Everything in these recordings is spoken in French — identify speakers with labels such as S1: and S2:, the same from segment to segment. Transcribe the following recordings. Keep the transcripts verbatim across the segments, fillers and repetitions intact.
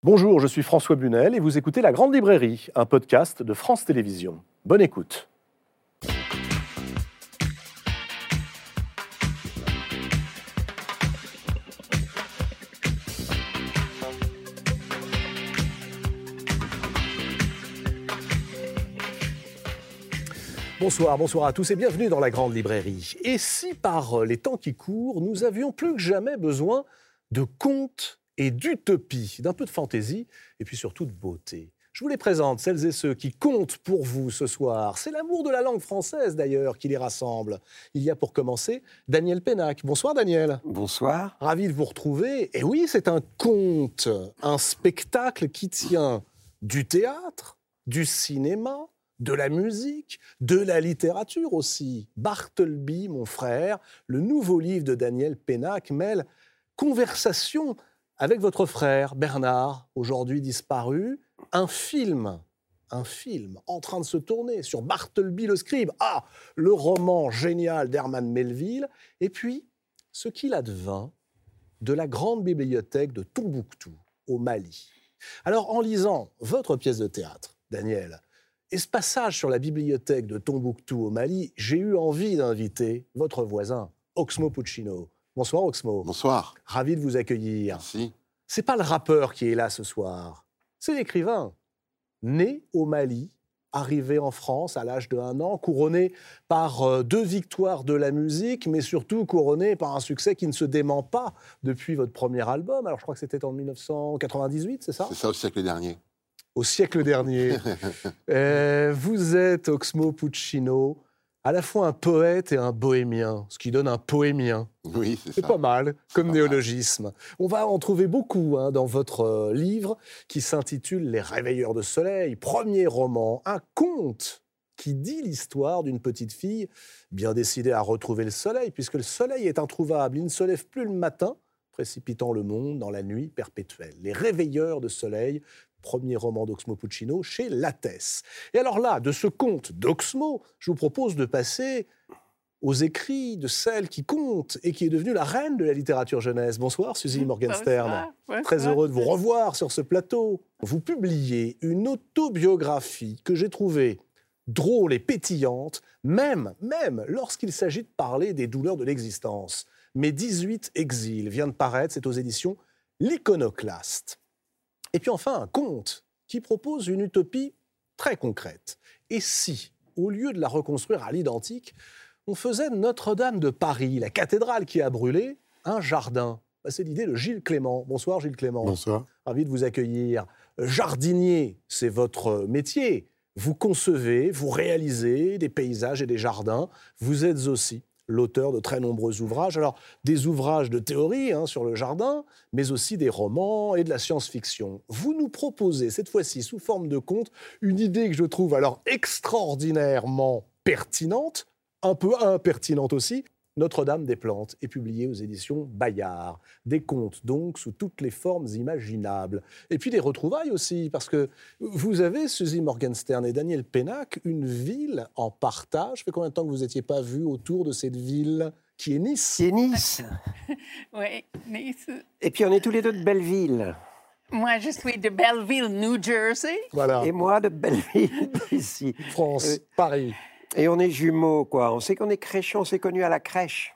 S1: Bonjour, je suis François Bunel et vous écoutez La Grande Librairie, un podcast de France Télévisions. Bonne écoute. Bonsoir, bonsoir à tous et bienvenue dans La Grande Librairie. Et si par les temps qui courent, nous avions plus que jamais besoin de contes et d'utopie, d'un peu de fantaisie et puis surtout de beauté. Je vous les présente, celles et ceux qui comptent pour vous ce soir. C'est l'amour de la langue française d'ailleurs qui les rassemble. Il y a pour commencer Daniel Pénac. Bonsoir Daniel.
S2: Bonsoir.
S1: Ravi de vous retrouver. Et oui, c'est un conte, un spectacle qui tient du théâtre, du cinéma, de la musique, de la littérature aussi. Bartleby, mon frère, le nouveau livre de Daniel Pénac mêle conversation avec votre frère Bernard, aujourd'hui disparu, un film, un film en train de se tourner sur Bartleby le scribe, ah, le roman génial d'Herman Melville, et puis ce qu'il advint de la grande bibliothèque de Tombouctou, au Mali. Alors, en lisant votre pièce de théâtre, Daniel, et ce passage sur la bibliothèque de Tombouctou au Mali, j'ai eu envie d'inviter votre voisin, Oxmo Puccino. Bonsoir Oxmo.
S2: Bonsoir.
S1: Ravi de vous accueillir.
S2: Merci.
S1: C'est pas le rappeur qui est là ce soir, c'est l'écrivain. Né au Mali, arrivé en France à l'âge de un an, couronné par deux victoires de la musique, mais surtout couronné par un succès qui ne se dément pas depuis votre premier album. Alors je crois que c'était en dix-neuf cent quatre-vingt-dix-huit, c'est ça ?
S2: C'est ça, au siècle dernier.
S1: Au siècle dernier. euh, vous êtes, Oxmo Puccino, à la fois un poète et un bohémien, ce qui donne un poémien.
S2: Oui, c'est ça.
S1: C'est pas mal, comme
S2: pas
S1: néologisme. Mal. On va en trouver beaucoup hein, dans votre euh, livre qui s'intitule « Les Réveilleurs de soleil », premier roman, un conte qui dit l'histoire d'une petite fille bien décidée à retrouver le soleil, puisque le soleil est introuvable, il ne se lève plus le matin, précipitant le monde dans la nuit perpétuelle. Les Réveilleurs de soleil, premier roman d'Oxmo Puccino, chez Lattès. Et alors là, de ce conte d'Oxmo, je vous propose de passer aux écrits de celle qui compte et qui est devenue la reine de la littérature jeunesse. Bonsoir, Suzy Morgenstern. Bonsoir, bonsoir. Très heureux de vous revoir sur ce plateau. Vous publiez une autobiographie que j'ai trouvée drôle et pétillante, même, même lorsqu'il s'agit de parler des douleurs de l'existence. Mes dix-huit exils vient de paraître, c'est aux éditions L'Iconoclaste. Et puis enfin, un conte qui propose une utopie très concrète. Et si, au lieu de la reconstruire à l'identique, on faisait Notre-Dame de Paris, la cathédrale qui a brûlé, un jardin ? C'est l'idée de Gilles Clément. Bonsoir Gilles Clément.
S2: Bonsoir.
S1: Ravi de vous accueillir. Jardinier, c'est votre métier. Vous concevez, vous réalisez des paysages et des jardins. Vous êtes aussi l'auteur de très nombreux ouvrages. Alors, des ouvrages de théorie hein, sur le jardin, mais aussi des romans et de la science-fiction. Vous nous proposez, cette fois-ci, sous forme de conte, une idée que je trouve alors extraordinairement pertinente, un peu impertinente aussi. Notre-Dame des Plantes est publiée aux éditions Bayard. Des contes, donc, sous toutes les formes imaginables. Et puis des retrouvailles aussi, parce que vous avez, Suzy Morgenstern et Daniel Pénac, une ville en partage. Ça fait combien de temps que vous n'étiez pas vus autour de cette ville qui est Nice ?
S3: C'est Nice.
S4: Oui, Nice.
S3: Et puis on est tous les deux de Belleville.
S4: Moi, je suis de Belleville, New Jersey.
S1: Voilà.
S3: Et moi de Belleville, ici.
S1: France,
S3: euh,
S1: Paris.
S3: Et on est jumeaux, quoi. On sait qu'on est créchés, on s'est connus à la crèche.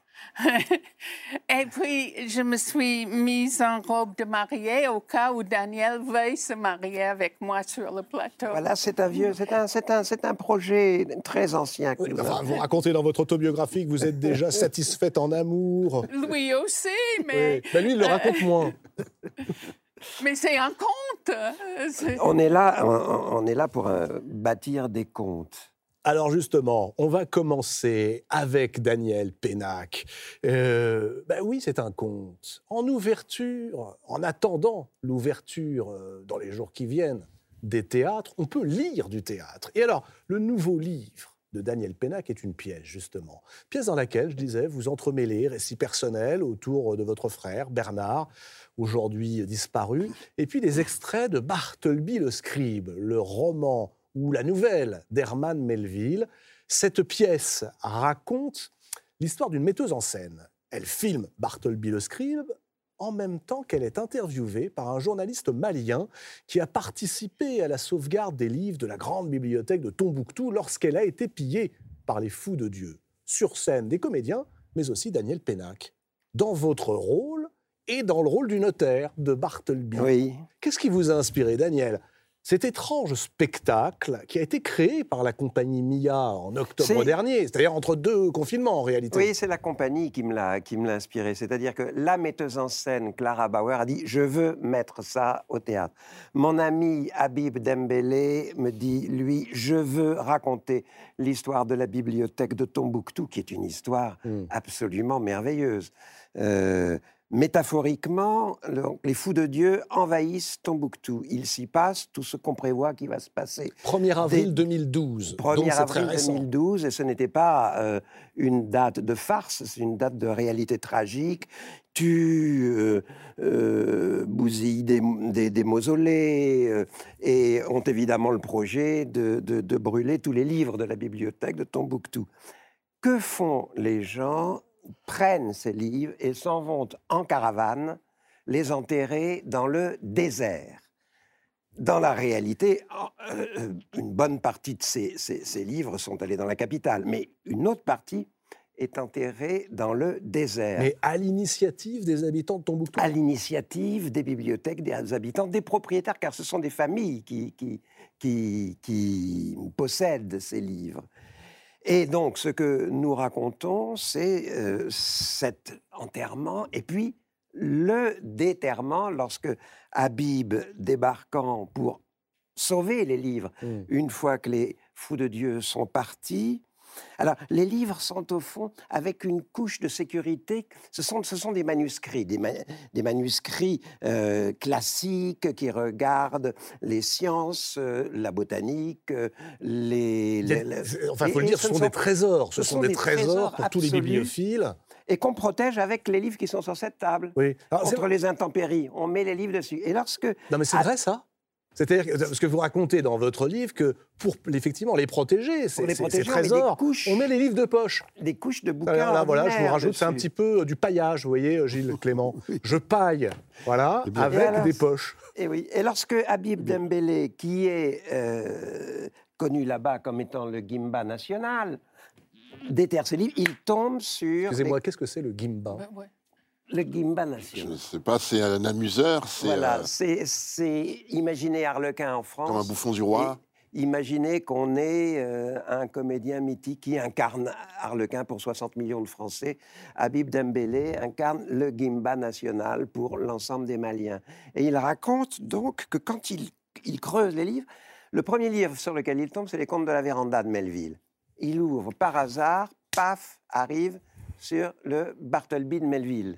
S4: Et puis, je me suis mise en robe de mariée au cas où Daniel veuille se marier avec moi sur le plateau.
S3: Voilà, c'est un vieux, c'est un, c'est un, c'est un projet très ancien. Que
S1: Oui,
S3: nous
S1: enfin,
S3: avons.
S1: vous racontez dans votre autobiographie que vous êtes déjà satisfaite en amour.
S4: Lui aussi, mais...
S1: Oui. Ben lui, il le raconte moins.
S4: Mais c'est un conte. C'est...
S3: On est là, on, on est là pour euh, bâtir des contes.
S1: Alors justement, on va commencer avec Daniel Pénac. Euh, ben oui, c'est un conte. En ouverture, en attendant l'ouverture euh, dans les jours qui viennent des théâtres, on peut lire du théâtre. Et alors, le nouveau livre de Daniel Pénac est une pièce, justement. Pièce dans laquelle, je disais, vous entremêlez récits personnels autour de votre frère, Bernard, aujourd'hui disparu, et puis des extraits de Bartleby le scribe, le roman ou la nouvelle d'Herman Melville. Cette pièce raconte l'histoire d'une metteuse en scène. Elle filme Bartleby le scribe en même temps qu'elle est interviewée par un journaliste malien qui a participé à la sauvegarde des livres de la grande bibliothèque de Tombouctou lorsqu'elle a été pillée par les fous de Dieu. Sur scène, des comédiens, mais aussi Daniel Pénac. Dans votre rôle et dans le rôle du notaire de Bartleby.
S3: Oui.
S1: Qu'est-ce qui vous a inspiré, Daniel ? Cet étrange spectacle qui a été créé par la compagnie Mia en octobre
S3: C'est-
S1: dernier, c'est-à-dire entre deux confinements en réalité.
S3: Oui, c'est la compagnie qui me l'a qui me l'a inspiré. C'est-à-dire que la metteuse en scène, Clara Bauer, a dit « Je veux mettre ça au théâtre ». Mon ami Habib Dembélé me dit, lui, « Je veux raconter l'histoire de la bibliothèque de Tombouctou », qui est une histoire
S1: Mm.
S3: absolument merveilleuse. Euh, métaphoriquement, le- les fous de Dieu envahissent Tombouctou. Il s'y passe tout ce qu'on prévoit qui va se passer.
S1: premier avril
S3: Des-
S1: deux mille douze, donc
S3: premier
S1: c'est très
S3: avril
S1: récent.
S3: deux mille douze, et ce n'était pas euh, une date de farce, c'est une date de réalité tragique. Tu euh, euh, bousilles des, des- des mausolées euh, et ont évidemment le projet de, de- de brûler tous les livres de la bibliothèque de Tombouctou. Que font les gens ? Prennent ces livres et s'en vont en caravane les enterrer dans le désert. Dans la réalité, en- euh, une bonne partie de ces, ces- ces livres sont allés dans la capitale, mais une autre partie est enterrée dans le désert,
S1: Mais à l'initiative des habitants de Tombouctou.
S3: à l'initiative des bibliothèques, des habitants, des propriétaires, car ce sont des familles qui, qui, qui, qui possèdent ces livres. Et donc, ce que nous racontons, c'est euh, cet enterrement, et puis le déterrement, lorsque Habib, débarquant pour sauver les livres,
S1: Mm.
S3: une fois que les fous de Dieu sont partis. Alors, les livres sont au fond avec une couche de sécurité. Ce sont, ce sont des manuscrits, des, ma- des manuscrits euh, classiques qui regardent les sciences, euh, la botanique, euh, les...
S1: Il y a-
S3: les- les-
S1: c'est- Enfin, il
S3: et-
S1: faut le
S3: et
S1: dire,
S3: ce
S1: ce
S3: ne
S1: sont
S3: sont-
S1: des trésors. Ce,
S3: ce
S1: sont,
S3: sont
S1: des,
S3: des
S1: trésors,
S3: trésors
S1: pour tous les
S3: absolus.
S1: bibliophiles.
S3: et qu'on protège avec les livres qui sont sur cette table.
S1: Oui. Alors, c'est-
S3: Contre les intempéries, on met les livres dessus. Et lorsque...
S1: Non, mais c'est
S3: Ah,
S1: vrai, ça. C'est-à-dire que, parce que vous racontez dans votre livre que pour effectivement les protéger, ces,
S3: Pour les
S1: ces-
S3: protéger,
S1: ces
S3: on met des
S1: trésors,
S3: couches.
S1: on met les livres de poche.
S3: des couches de bouquins
S1: Alors là, voilà, je vous
S3: ordinaires
S1: rajoute, c'est un
S3: dessus.
S1: petit peu euh, du paillage, vous voyez, Gilles Clément. Je paille, voilà,
S3: bien.
S1: avec
S3: Et alors,
S1: des poches.
S3: Et oui. Et lorsque Habib Dembélé, qui est euh, connu là-bas comme étant le Gimba national, déterre ses livres, il tombe sur
S1: Excusez-moi, qu'est-ce que c'est le gimba?
S4: Ouais, ouais.
S3: les- le Gimba
S2: Je
S3: national.
S2: ne sais pas, c'est un amuseur, c'est
S3: Voilà,
S2: euh,
S3: c'est, c'est imaginez Harlequin en France.
S2: comme un bouffon du roi.
S3: Et imaginez qu'on ait euh, un comédien mythique qui incarne Harlequin pour soixante millions de Français. Habib Dembélé incarne le Gimba national pour l'ensemble des Maliens. Et il raconte donc que quand il, il creuse les livres, le premier livre sur lequel il tombe, c'est les Contes de la Véranda de Melville. Il ouvre par hasard, paf, arrive sur le Bartleby de Melville.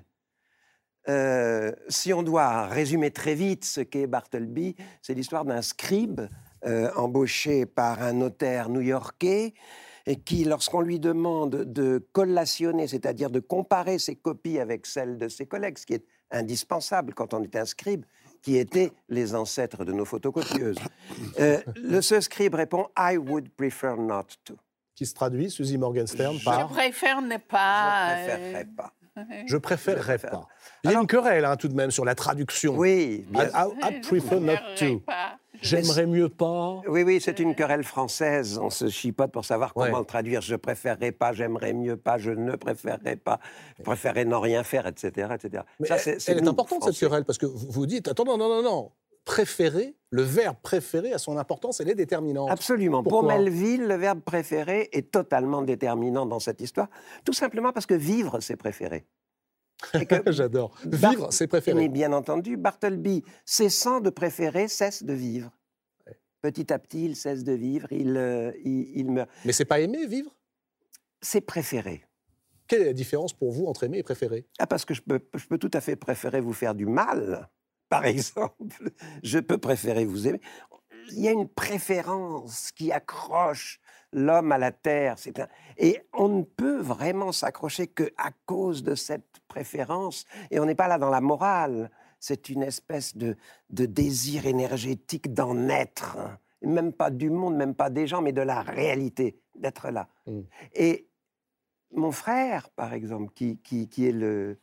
S3: Euh, si on doit résumer très vite ce qu'est Bartleby, c'est l'histoire d'un scribe euh, embauché par un notaire new-yorkais et qui, lorsqu'on lui demande de collationner, c'est-à-dire de comparer ses copies avec celles de ses collègues, ce qui est indispensable quand on est un scribe, qui étaient les ancêtres de nos photocopieuses, euh, le, ce scribe répond « I would prefer not to ».
S1: Qui se traduit, Suzy Morgenstern,
S3: Je
S1: par
S4: Je préfère ne
S3: Je
S4: pas.
S3: ne préférerais pas.
S4: euh,
S1: Je préférerais
S3: Je préfère.
S1: pas. Il y a une querelle hein, tout de même sur la traduction.
S3: Oui, bien
S1: I, I- I
S4: je
S1: prefer not
S4: préférerais
S1: to.
S4: pas.
S1: J'aimerais mieux pas.
S3: Oui, oui, c'est une querelle française. On se chipote pour savoir comment
S1: Ouais.
S3: le traduire. Je préférerais pas, j'aimerais mieux pas, je ne préférerais pas, je préférerais ne rien faire, et cetera, et cetera.
S1: Mais
S3: Ça,
S1: elle,
S3: c'est- c'est
S1: elle est
S3: nous,
S1: importante cette
S3: Français.
S1: querelle parce que vous vous dites attends non non non non préférer, le verbe préférer a son importance, elle est déterminante.
S3: Absolument. Pour
S1: Pourquoi
S3: Melville, le verbe préféré est totalement déterminant dans cette histoire, tout simplement parce que vivre, c'est préféré. Et que
S1: J'adore.
S3: Bar-
S1: Vivre, c'est
S3: Mais
S1: préféré.
S3: bien entendu, Bartleby, cessant de préférer, cesse de vivre. Petit à petit, il cesse de vivre, il, euh, il, il meurt.
S1: Mais c'est pas aimer vivre.
S3: C'est préféré.
S1: Quelle est la différence pour vous entre aimer et préférer?
S3: Ah, parce que je peux, je peux tout à fait préférer vous faire du mal, par exemple. Je peux préférer vous aimer. Il y a une préférence qui accroche l'homme à la terre. C'est un... Et on ne peut vraiment s'accrocher qu'à cause de cette préférence. Et on n'est pas là dans la morale. C'est une espèce de, de désir énergétique d'en être. hein. Même pas du monde, même pas des gens, mais de la réalité, d'être là.
S1: Mm.
S3: Et mon frère, par exemple, qui, qui, qui est le,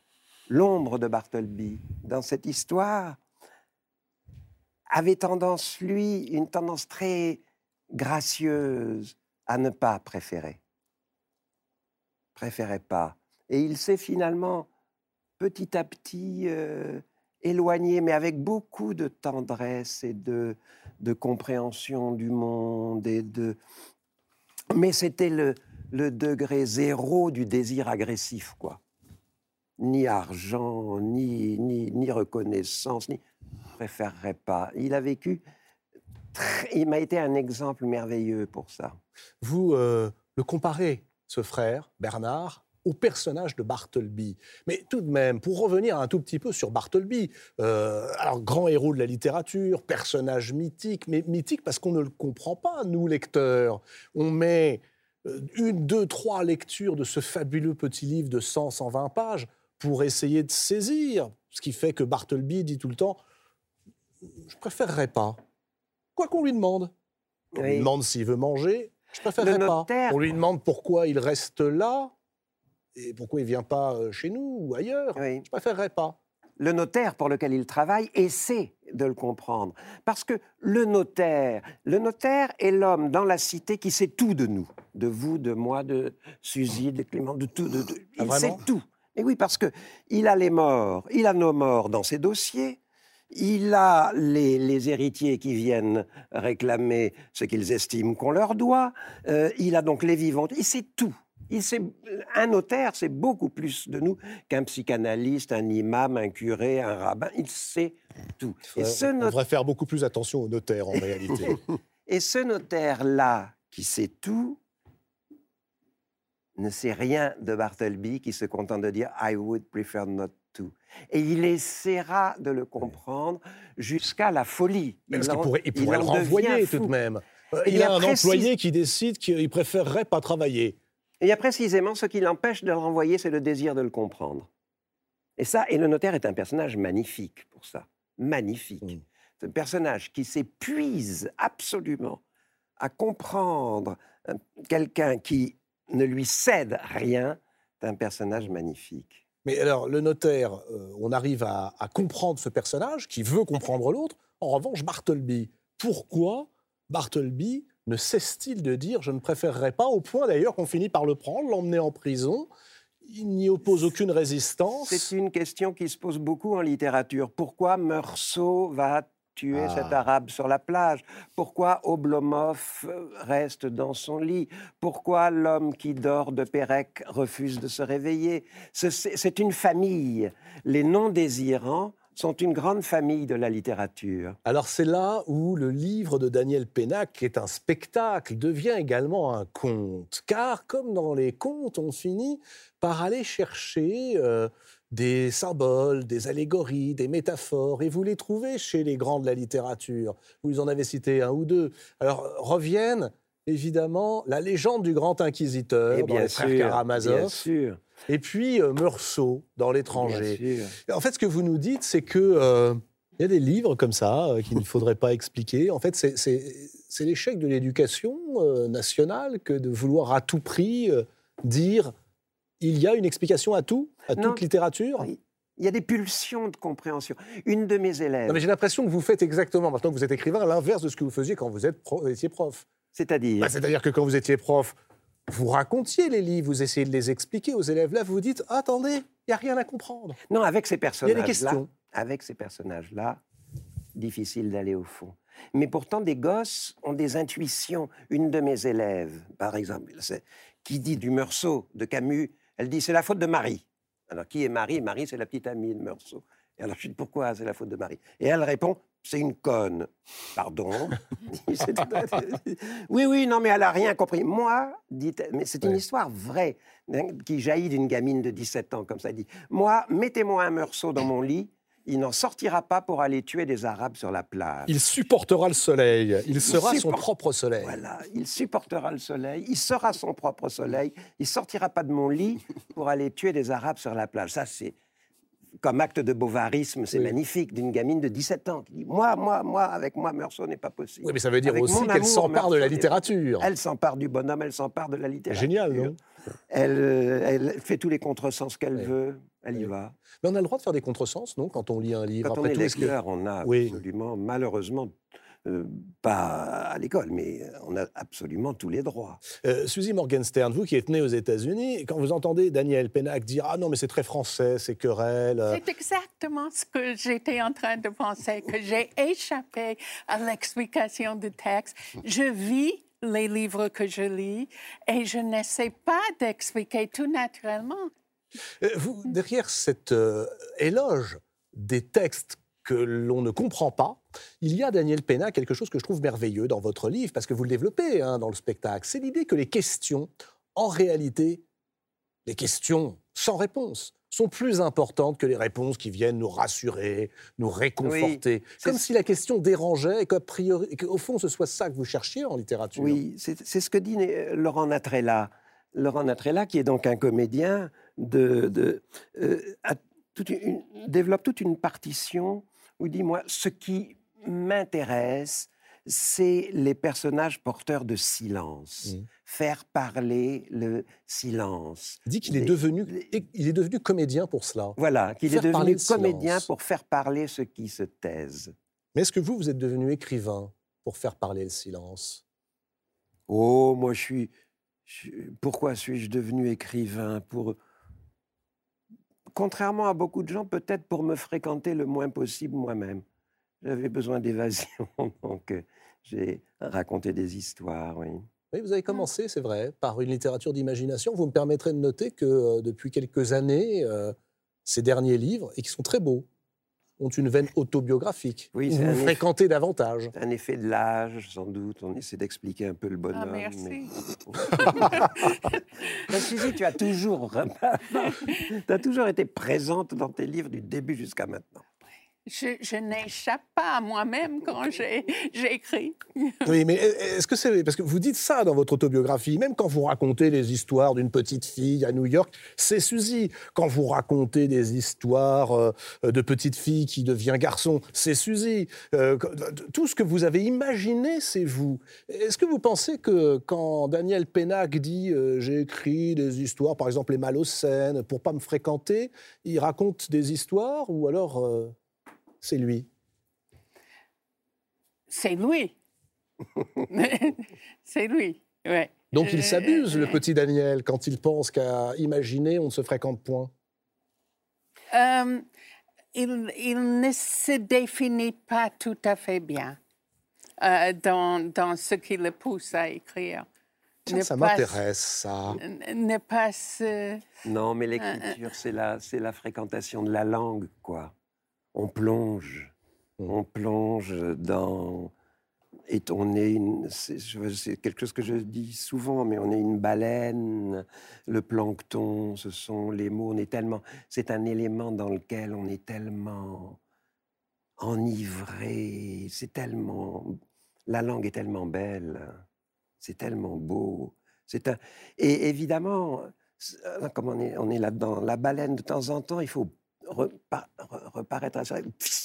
S3: l'ombre de Bartleby, dans cette histoire, avait tendance, lui, une tendance très gracieuse à ne pas préférer. Préférait pas. Et il s'est finalement, petit à petit, euh, éloigné, mais avec beaucoup de tendresse et de, de compréhension du monde. Et de... Mais c'était le, le degré zéro du désir agressif, quoi. Ni argent, ni, ni, ni reconnaissance, ni... préférerait pas. Il a vécu... Très... Il m'a été un exemple merveilleux pour ça.
S1: Vous euh, le comparez, ce frère, Bernard, au personnage de Bartleby. Mais tout de même, pour revenir un tout petit peu sur Bartleby, euh, alors grand héros de la littérature, personnage mythique, mais mythique parce qu'on ne le comprend pas, nous, lecteurs. On met une, deux, trois lectures de ce fabuleux petit livre de cent, cent vingt pages pour essayer de saisir, ce qui fait que Bartleby dit tout le temps « je préférerais pas ». Quoi qu'on lui demande. On
S3: Oui.
S1: lui demande s'il veut manger, je préférerais
S3: Le
S1: pas.
S3: notaire-
S1: On lui demande pourquoi il reste là et pourquoi il vient pas euh, chez nous ou ailleurs.
S3: Oui.
S1: Je préférerais pas.
S3: Le notaire pour lequel il travaille essaie de le comprendre. Parce que le notaire, le notaire est l'homme dans la cité qui sait tout de nous. De vous, de moi, de Suzy, de Clément, de tout. De, de-
S1: Ah,
S3: il sait
S1: vraiment
S3: tout. Et oui, parce qu'il a les morts, il a nos morts dans ses dossiers. Il a les, les héritiers qui viennent réclamer ce qu'ils estiment qu'on leur doit. Euh, il a donc les vivants. Il sait tout. Il sait, un notaire, c'est beaucoup plus de nous qu'un psychanalyste, un imam, un curé, un rabbin. Il sait tout. Et ce,
S1: On
S3: not-
S1: devrait faire beaucoup plus attention aux notaires en réalité.
S3: et ce notaire-là, qui sait tout, ne sait rien de Bartleby, qui se contente de dire « I would prefer not to ». Et il essaiera de le comprendre jusqu'à la folie.
S1: Mais parce
S3: en-
S1: qu'il pourrait, il
S3: il
S1: pourrait le
S3: en devient
S1: renvoyer
S3: fou.
S1: tout de même. Euh,
S3: Il
S1: il
S3: y
S1: a
S3: a
S1: un
S3: précise-
S1: employé qui décide qu'il préférerait pas travailler.
S3: Et il y a précisément ce qui l'empêche de le renvoyer, c'est le désir de le comprendre. Et ça, et le notaire est un personnage magnifique pour ça. Magnifique.
S1: Mm.
S3: C'est un personnage qui s'épuise absolument à comprendre euh, quelqu'un qui ne lui cède rien. C'est un personnage magnifique.
S1: Mais alors, le notaire, euh, on arrive à, à comprendre ce personnage qui veut comprendre l'autre. En revanche, Bartleby, pourquoi Bartleby ne cesse-t-il de dire « je ne préférerais pas » au point d'ailleurs qu'on finit par le prendre, l'emmener en prison. Il n'y oppose aucune résistance.
S3: C'est une question qui se pose beaucoup en littérature. Pourquoi Meursault va tuer
S1: Ah.
S3: cet arabe sur la plage? Pourquoi Oblomov reste dans son lit? Pourquoi l'homme qui dort de Pérec refuse de se réveiller? Ce- C'est c'est une famille. Les non-désirants sont une grande famille de la littérature.
S1: Alors c'est là où le livre de Daniel Pénac, qui est un spectacle, devient également un conte. Car comme dans les contes, on finit par aller chercher euh, des symboles, des allégories, des métaphores, et vous les trouvez chez les grands de la littérature. Vous en avez cité un ou deux. Alors reviennent évidemment la légende du grand inquisiteur
S3: Et
S1: dans
S3: bien
S1: les frères
S3: sûr, bien
S1: Karamazov,
S3: sûr,
S1: et puis euh, Meursault dans
S3: bien
S1: l'étranger.
S3: sûr.
S1: En fait, ce que vous nous dites, c'est que euh, il y a des livres comme ça euh, qu'il ne faudrait pas expliquer. En fait, c'est, c'est, c'est l'échec de l'éducation euh, nationale que de vouloir à tout prix euh, dire il y a une explication à tout, à
S3: Non.
S1: toute littérature.
S3: Il y a des pulsions de compréhension. Une de mes élèves,
S1: Non, mais j'ai l'impression que vous faites exactement, maintenant que vous êtes écrivain, l'inverse de ce que vous faisiez quand vous êtes pro- étiez prof.
S3: c'est-à-dire...
S1: Bah, c'est-à-dire que quand vous étiez prof, vous racontiez les livres, vous essayez de les expliquer aux élèves. Là, vous vous dites attendez, il n'y a rien à comprendre.
S3: Non, avec ces
S1: Il y a
S3: personnages-là,
S1: des questions.
S3: avec ces personnages-là, difficile d'aller au fond. Mais pourtant, des gosses ont des intuitions. Une de mes élèves, par exemple, c'est- qui dit du Meursault, de Camus, elle dit c'est la faute de Marie. Alors, qui est Marie? Marie, c'est la petite amie de Meursault. Et alors, je dis pourquoi c'est la faute de Marie? Et elle répond c'est une conne. Pardon. C'est tout à fait- oui, oui, non, mais elle n'a rien compris. Moi, dit mais c'est une
S1: Ouais.
S3: histoire vraie, hein, qui jaillit d'une gamine de dix-sept ans, comme ça elle dit. Moi, mettez-moi un Meursault dans mon lit, il n'en sortira pas pour aller tuer des Arabes sur la plage.
S1: Il supportera le soleil, il sera son
S3: supporte-
S1: propre soleil.
S3: Voilà, il supportera le soleil, il sera son propre soleil, il sortira pas de mon lit pour aller tuer des Arabes sur la plage. Ça, c'est comme acte de bovarisme, c'est
S1: Oui.
S3: magnifique, d'une gamine de dix-sept ans qui dit moi, moi, moi, avec moi, Meursault n'est pas possible.
S1: Oui, mais ça veut dire
S3: Avec
S1: aussi
S3: mon
S1: qu'elle
S3: amour,
S1: s'empare de la
S3: Meursault n'est-
S1: littérature.
S3: Elle s'empare du bonhomme, elle s'empare de la littérature.
S1: Génial, non?
S3: Elle, euh, elle fait tous les contresens qu'elle
S1: Oui.
S3: veut. elle y
S1: Oui.
S3: va.
S1: Mais on a le droit de faire des contresens, non, quand on lit un livre.
S3: Quand on
S1: Après
S3: est
S1: tout, est-ce que-
S3: lecteur, on a
S1: Oui.
S3: absolument, malheureusement, euh, pas à l'école, mais on a absolument tous les droits.
S1: Euh, Suzy Morgenstern, vous qui êtes née aux États-Unis, quand vous entendez Daniel Pennac dire « Ah non, mais c'est très français, ces querelles. euh,
S4: C'est exactement ce que j'étais en train de penser, que j'ai échappé à l'explication du texte. Je vis les livres que je lis et je n'essaie pas d'expliquer tout naturellement.
S1: Euh, vous, derrière cet euh, éloge des textes que l'on ne comprend pas, il y a, Daniel Pennac, quelque chose que je trouve merveilleux dans votre livre, parce que vous le développez hein, dans le spectacle. C'est l'idée que les questions, en réalité, les questions sans réponse, sont plus importantes que les réponses qui viennent nous rassurer, nous réconforter.
S3: c'est
S1: Comme
S3: ce-
S1: si la question dérangeait et qu'a priori- et qu'au fond, ce soit ça que vous cherchiez en littérature.
S3: Oui, c'est c'est ce que dit euh, Laurent Natrella. Laurent Natrella, qui est donc un comédien, de, de, euh, a toute une- développe toute une partition où il dit, moi, ce qui m'intéresse, c'est les personnages porteurs de silence.
S1: Mhm.
S3: Faire parler le silence.
S1: Il dit qu'il est
S3: Les-
S1: devenu,
S3: les-
S1: il est devenu comédien pour cela.
S3: Voilà, qu'il est
S1: Faire parler
S3: devenu
S1: le
S3: comédien
S1: silence.
S3: pour faire parler ceux qui se taisent.
S1: Mais est-ce que vous, vous êtes devenu écrivain pour faire parler le silence?
S3: Oh, moi, je suis... je- pourquoi suis-je devenu écrivain? Pour... Contrairement à beaucoup de gens, peut-être pour me fréquenter le moins possible moi-même. J'avais besoin d'évasion, donc euh, j'ai raconté des histoires, oui.
S1: Oui, vous avez commencé, c'est vrai, par une littérature d'imagination. Vous me permettrez de noter que euh, depuis quelques années, euh, ces derniers livres, et qui sont très beaux, ont une veine autobiographique.
S3: Oui,
S1: où
S3: c'est
S1: vous
S3: un
S1: vous
S3: eff-
S1: fréquentez davantage.
S3: Un effet de l'âge, sans doute. On essaie d'expliquer un peu le bonhomme.
S4: Ah, merci.
S3: mais- Ben, Suzy, tu as toujours, tu as toujours été présente dans tes livres du début jusqu'à maintenant.
S4: Je, je n'échappe pas à moi-même quand j'ai- j'écris.
S1: Oui, mais est-ce que c'est... Parce que vous dites ça dans votre autobiographie, même quand vous racontez les histoires d'une petite fille à New York, c'est Suzy. Quand vous racontez des histoires euh, de petite fille qui devient garçon, c'est Suzy. Euh, tout ce que vous avez imaginé, c'est vous. Est-ce que vous pensez que quand Daniel Pennac dit euh, « j'ai écrit des histoires, par exemple les Malocènes, pour pas me fréquenter », il raconte des histoires ou alors euh, c'est lui?
S4: C'est lui. C'est lui, ouais.
S1: Donc il
S4: Euh,
S1: s'abuse, le
S4: euh,
S1: petit Daniel, quand il pense qu'à imaginer, on ne se fréquente point.
S4: Euh, il, il ne se définit pas tout à fait bien euh, dans, dans ce qui le pousse à écrire.
S1: Tiens,
S4: Ne
S1: ça
S4: pas
S1: m'intéresse, ça.
S4: s- Ne pas se...
S3: Non, mais l'écriture, c'est la, c'est la fréquentation de la langue, quoi. On plonge,
S1: Mm.
S3: on plonge dans... Et on est, une, c'est, je- c'est quelque chose que je dis souvent, mais on est une baleine, le plancton, ce sont les mots, on est tellement... C'est un élément dans lequel on est tellement enivré, c'est tellement... La langue est tellement belle, c'est tellement beau. C'est un... Et évidemment, c'est- euh, comme on est, on est là-dedans, la baleine, de temps en temps, il faut repa- re- reparaître à ça.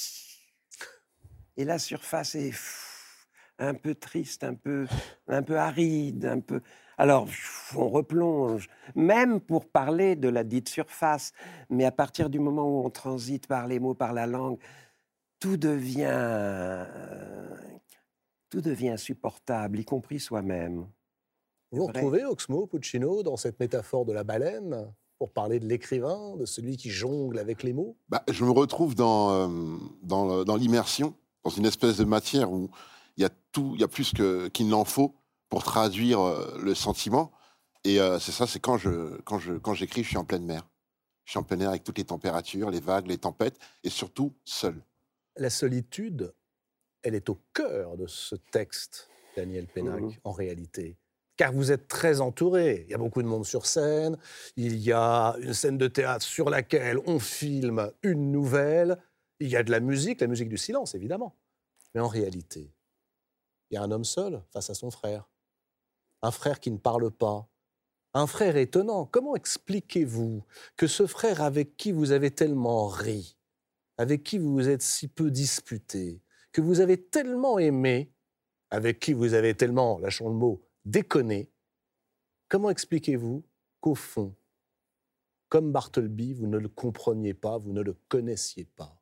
S3: Et la surface est pff, un peu triste, un peu, un peu aride, un peu... Alors, pff, on replonge, même pour parler de la dite surface. Mais à partir du moment où on transite par les mots, par la langue, tout devient, euh, tout devient insupportable, y compris soi-même.
S1: Vous
S3: vrai.
S1: retrouvez Oxmo Puccino dans cette métaphore de la baleine, pour parler de l'écrivain, de celui qui jongle avec les mots?
S2: Bah, je me retrouve dans, euh, dans, le- dans l'immersion, dans une espèce de matière où il y a tout, il y a plus que, qu'il n'en faut pour traduire euh, le sentiment. Et euh, c'est ça, c'est quand je, quand je, quand j'écris, je suis en pleine mer. Je suis en pleine mer avec toutes les températures, les vagues, les tempêtes, et surtout seul.
S1: La solitude, elle est au cœur de ce texte, Daniel Pennac,
S3: Mhm.
S1: en réalité. Car vous êtes très entouré. Il y a beaucoup de monde sur scène, il y a une scène de théâtre sur laquelle on filme une nouvelle, il y a de la musique, la musique du silence, évidemment. Mais en réalité, il y a un homme seul face à son frère. Un frère qui ne parle pas. Un frère étonnant. Comment expliquez-vous que ce frère avec qui vous avez tellement ri, avec qui vous vous êtes si peu disputé, que vous avez tellement aimé, avec qui vous avez tellement, lâchons le mot, déconné, comment expliquez-vous qu'au fond, comme Bartleby, vous ne le compreniez pas, vous ne le connaissiez pas.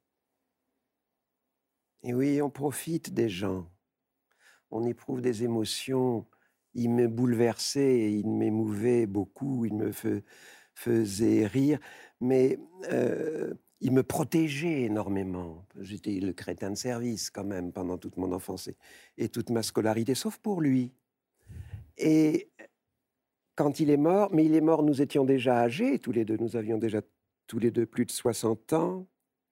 S3: Et oui, on profite des gens. On éprouve des émotions. Il me bouleversait, il m'émouvait beaucoup, il me fe- faisait rire, mais euh, il me protégeait énormément. J'étais le crétin de service quand même pendant toute mon enfance et, et toute ma scolarité, sauf pour lui. Et quand il est mort, mais il est mort, nous étions déjà âgés, tous les deux, nous avions déjà tous les deux plus de soixante ans.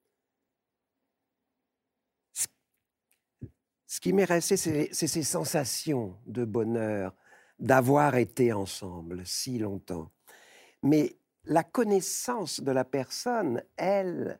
S3: Ce ce qui m'est resté, c'est c'est ces sensations de bonheur, d'avoir été ensemble si longtemps. Mais la connaissance de la personne, elle,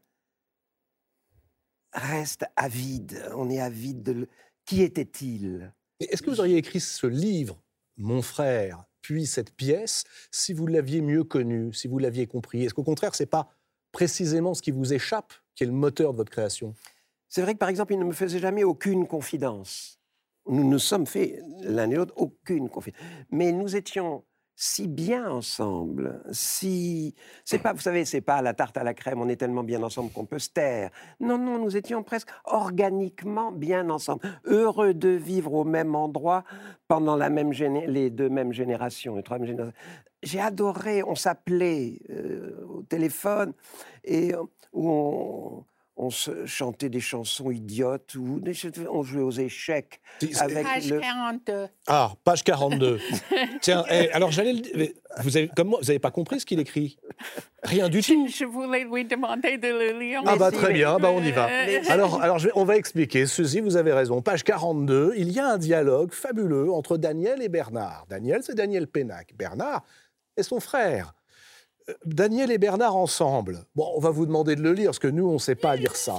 S3: reste avide. On est avide de... le- Qui était-il?
S1: Et est-ce que vous auriez écrit ce livre, Mon frère, puis cette pièce, si vous l'aviez mieux connu, si vous l'aviez compris? Est-ce qu'au contraire, ce n'est pas précisément ce qui vous échappe qui est le moteur de votre création?
S3: C'est vrai que, par exemple, il ne me faisait jamais aucune confidence. Nous nous sommes fait, l'un et l'autre, aucune confidence. Mais nous étions si bien ensemble, si... C'est pas, vous savez, c'est pas la tarte à la crème, on est tellement bien ensemble qu'on peut se taire. Non, non, nous étions presque organiquement bien ensemble, heureux de vivre au même endroit pendant la même géné- les deux mêmes générations, les trois mêmes générations. J'ai adoré, on s'appelait euh, au téléphone et euh, où on... On se chantait des chansons idiotes, ou des- on jouait aux échecs
S1: Si, c'est-
S3: avec
S4: Page
S3: le...
S4: quarante-deux.
S1: Ah, page quarante-deux. Tiens, eh, alors j'allais le dire, vous avez, comme moi, vous n'avez pas compris ce qu'il écrit? Rien du tout.
S4: Je voulais lui demander de le lire.
S1: Ah bah
S3: si,
S1: très
S3: mais-
S1: bien, bah on y va.
S4: Euh,
S1: Alors, alors je vais- on va expliquer. Ceci, vous avez raison. Page quarante-deux, il y a un dialogue fabuleux entre Daniel et Bernard. Daniel, c'est Daniel Pénac. Bernard est son frère. Euh, Daniel et Bernard ensemble. Bon, on va vous demander de le lire, parce que nous, on ne sait pas lire ça.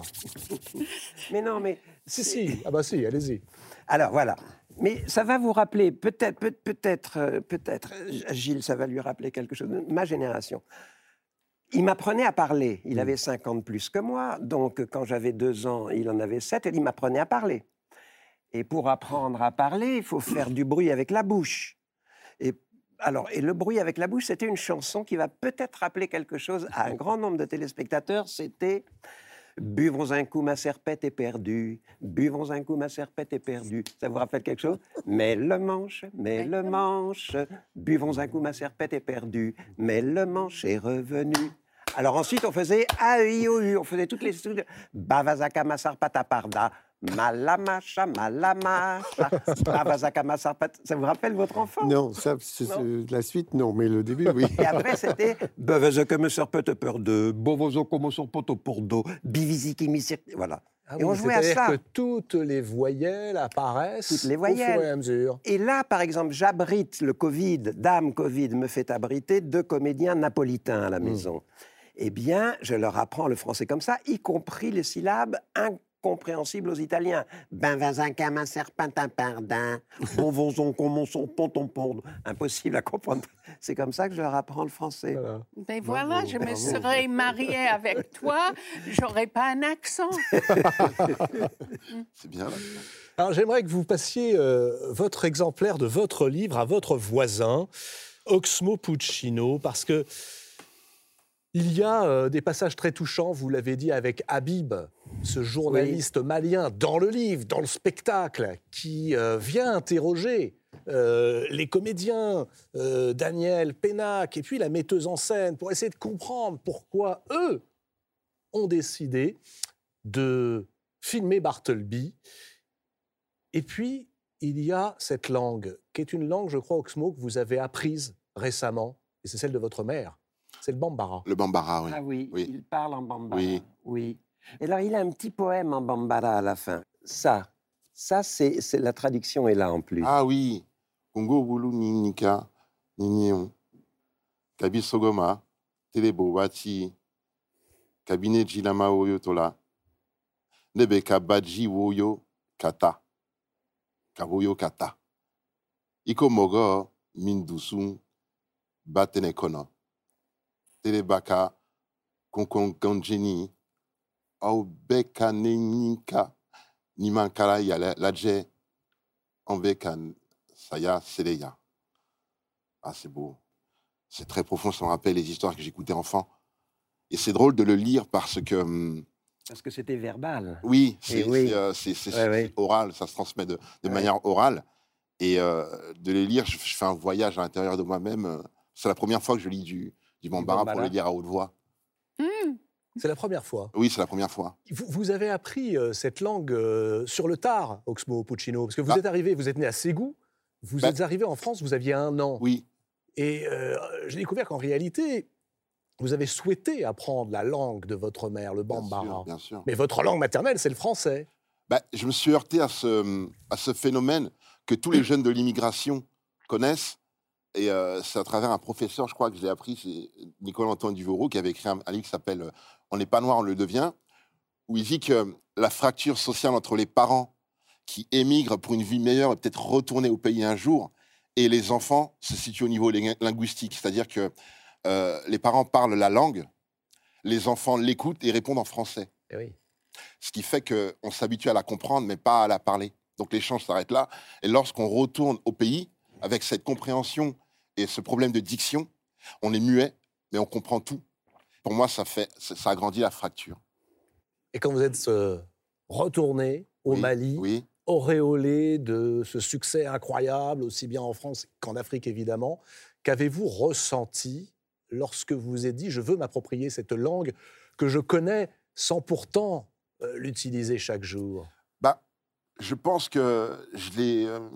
S3: Mais non, mais...
S1: Si, si. Ah bah si, allez-y.
S3: Alors voilà. Mais ça va vous rappeler, peut-être, peut- peut-être, euh, peut-être, euh, Gilles, ça va lui rappeler quelque chose de ma génération. Il m'apprenait à parler. Il avait cinq ans de plus que moi. Donc, quand j'avais deux ans, il en avait sept. Et il m'apprenait à parler. Et pour apprendre à parler, il faut faire du bruit avec la bouche. Et, alors, et le bruit avec la bouche, c'était une chanson qui va peut-être rappeler quelque chose à un grand nombre de téléspectateurs. C'était « Buvons un coup, ma serpette est perdue. Buvons un coup, ma serpette est perdue. » Ça vous rappelle quelque chose? Mais le manche, mais le manche. Buvons un coup, ma serpette est perdue. Mais le manche est revenu. Alors ensuite, on faisait A, E, I, O, U. On faisait toutes les... Bavazaka, ma sarpata parda. Malamacha, malamacha. Bavazaka, ma sarpata. Ça vous rappelle votre enfant?
S5: Non, ça, c'est-
S3: Non.
S5: c'est- la suite, non, mais le début, oui.
S3: Et après, c'était Bavazaka, ma serpette peur de. Bovozoko, mon sorpoto pour do. Biviziki, mi sir- Voilà.
S1: Ah
S3: Et on
S1: oui,
S3: jouait à
S1: c'est-à-dire
S3: ça.
S1: que toutes les voyelles apparaissent
S3: Toutes les
S1: au fur
S3: voyelles.
S1: et à mesure.
S3: Et là, par exemple, j'abrite le Covid, Dame Covid me fait abriter deux comédiens napolitains à la maison. Eh bien, je leur apprends le français comme ça, y compris les syllabes incompréhensibles aux Italiens. Ben vazinca ma serpentin pardin, bon vonzon comme son ponton pond. Impossible à comprendre. C'est comme ça que je leur apprends le français.
S1: Voilà.
S4: Mais voilà, je me serais mariée avec toi, j'aurais pas un accent.
S2: C'est bien, là.
S1: Alors j'aimerais que vous passiez euh, votre exemplaire de votre livre à votre voisin, Oxmo Puccino, parce que il y a euh, des passages très touchants, vous l'avez dit, avec Habib, ce journaliste malien, dans le livre, dans le spectacle, qui euh, vient interroger euh, les comédiens, euh, Daniel Pénac, et puis la metteuse en scène, pour essayer de comprendre pourquoi eux ont décidé de filmer Bartleby. Et puis, il y a cette langue, qui est une langue, je crois, Oxmo, que vous avez apprise récemment, et c'est celle de votre mère. C'est le bambara.
S2: Le Bambara, oui.
S3: Ah oui,
S2: Oui.
S3: il parle en bambara.
S2: Oui.
S3: Oui. Et alors, il a un petit poème en bambara à la fin. Ça, ça, c'est c'est- la traduction est là en plus.
S2: Ah oui. Congo Wulu Ninika, Ninyeon. Kabi Sogoma, Telebo Wati, Kabine Jilama Oyo Tola. Nebe Kabaji Woyo Kata. Kawoyo Kata. Iko Mogo Mindusun Batenekono. Telebaka Konkonganjeni. Au Beka Nenika. Nimankara Yala Ladje. Envekan Saya Seleya. Ah, c'est beau. c'est très profond, ça me rappelle les histoires que j'écoutais enfant. Et c'est drôle de le lire parce que... hum,
S3: Parce que c'était verbal.
S2: oui, c'est
S3: oui.
S2: c'est, euh, c'est- c'est-
S3: Ouais,
S2: c'est
S3: ouais.
S2: oral, ça se transmet de, de
S3: Ouais.
S2: manière orale. Et euh, de les lire, je, je fais un voyage à l'intérieur de moi-même. euh, C'est la première fois que je lis du, du Bambara pour
S3: Bambara.
S2: le lire à haute voix.
S4: Hmm.
S1: C'est la première fois.
S2: Oui, c'est la première fois.
S1: Vous, vous avez appris euh, cette langue euh, sur le tard, Oxmo Puccino, parce que vous
S2: Ah.
S1: êtes arrivé, vous êtes né à Ségou, vous
S2: Bah.
S1: êtes arrivé en France, vous aviez un an.
S2: Oui,
S1: Et euh, j'ai découvert qu'en réalité, vous avez souhaité apprendre la langue de votre mère, le
S2: bien
S1: Bambara.
S2: sûr, bien sûr.
S1: Mais votre langue maternelle, c'est le français.
S2: Bah, je me suis heurté à ce, à ce phénomène que tous les jeunes de l'immigration connaissent. Et euh, c'est à travers un professeur, je crois que je l'ai appris, c'est Nicolas-Antoine Duvauroux, qui avait écrit un, un livre qui s'appelle euh, « On n'est pas noir, on le devient », où il dit que la fracture sociale entre les parents qui émigrent pour une vie meilleure et peut-être retourner au pays un jour, et les enfants se situent au niveau ling- linguistique. C'est-à-dire que euh, les parents parlent la langue, les enfants l'écoutent et répondent en français.
S1: Eh oui.
S2: Ce qui fait qu'on s'habitue à la comprendre, mais pas à la parler. Donc l'échange s'arrête là. Et lorsqu'on retourne au pays, avec cette compréhension et ce problème de diction, on est muet, mais on comprend tout. Pour moi, ça, fait, ça, ça agrandit la fracture.
S1: Et quand vous êtes euh, retourné au
S2: Oui,
S1: Mali,
S2: Oui.
S1: auréolé de ce succès incroyable, aussi bien en France qu'en Afrique évidemment, qu'avez-vous ressenti lorsque vous vous êtes dit « je veux m'approprier cette langue que je connais sans pourtant euh, l'utiliser chaque jour »
S2: Bah, je pense que je l'ai, euh,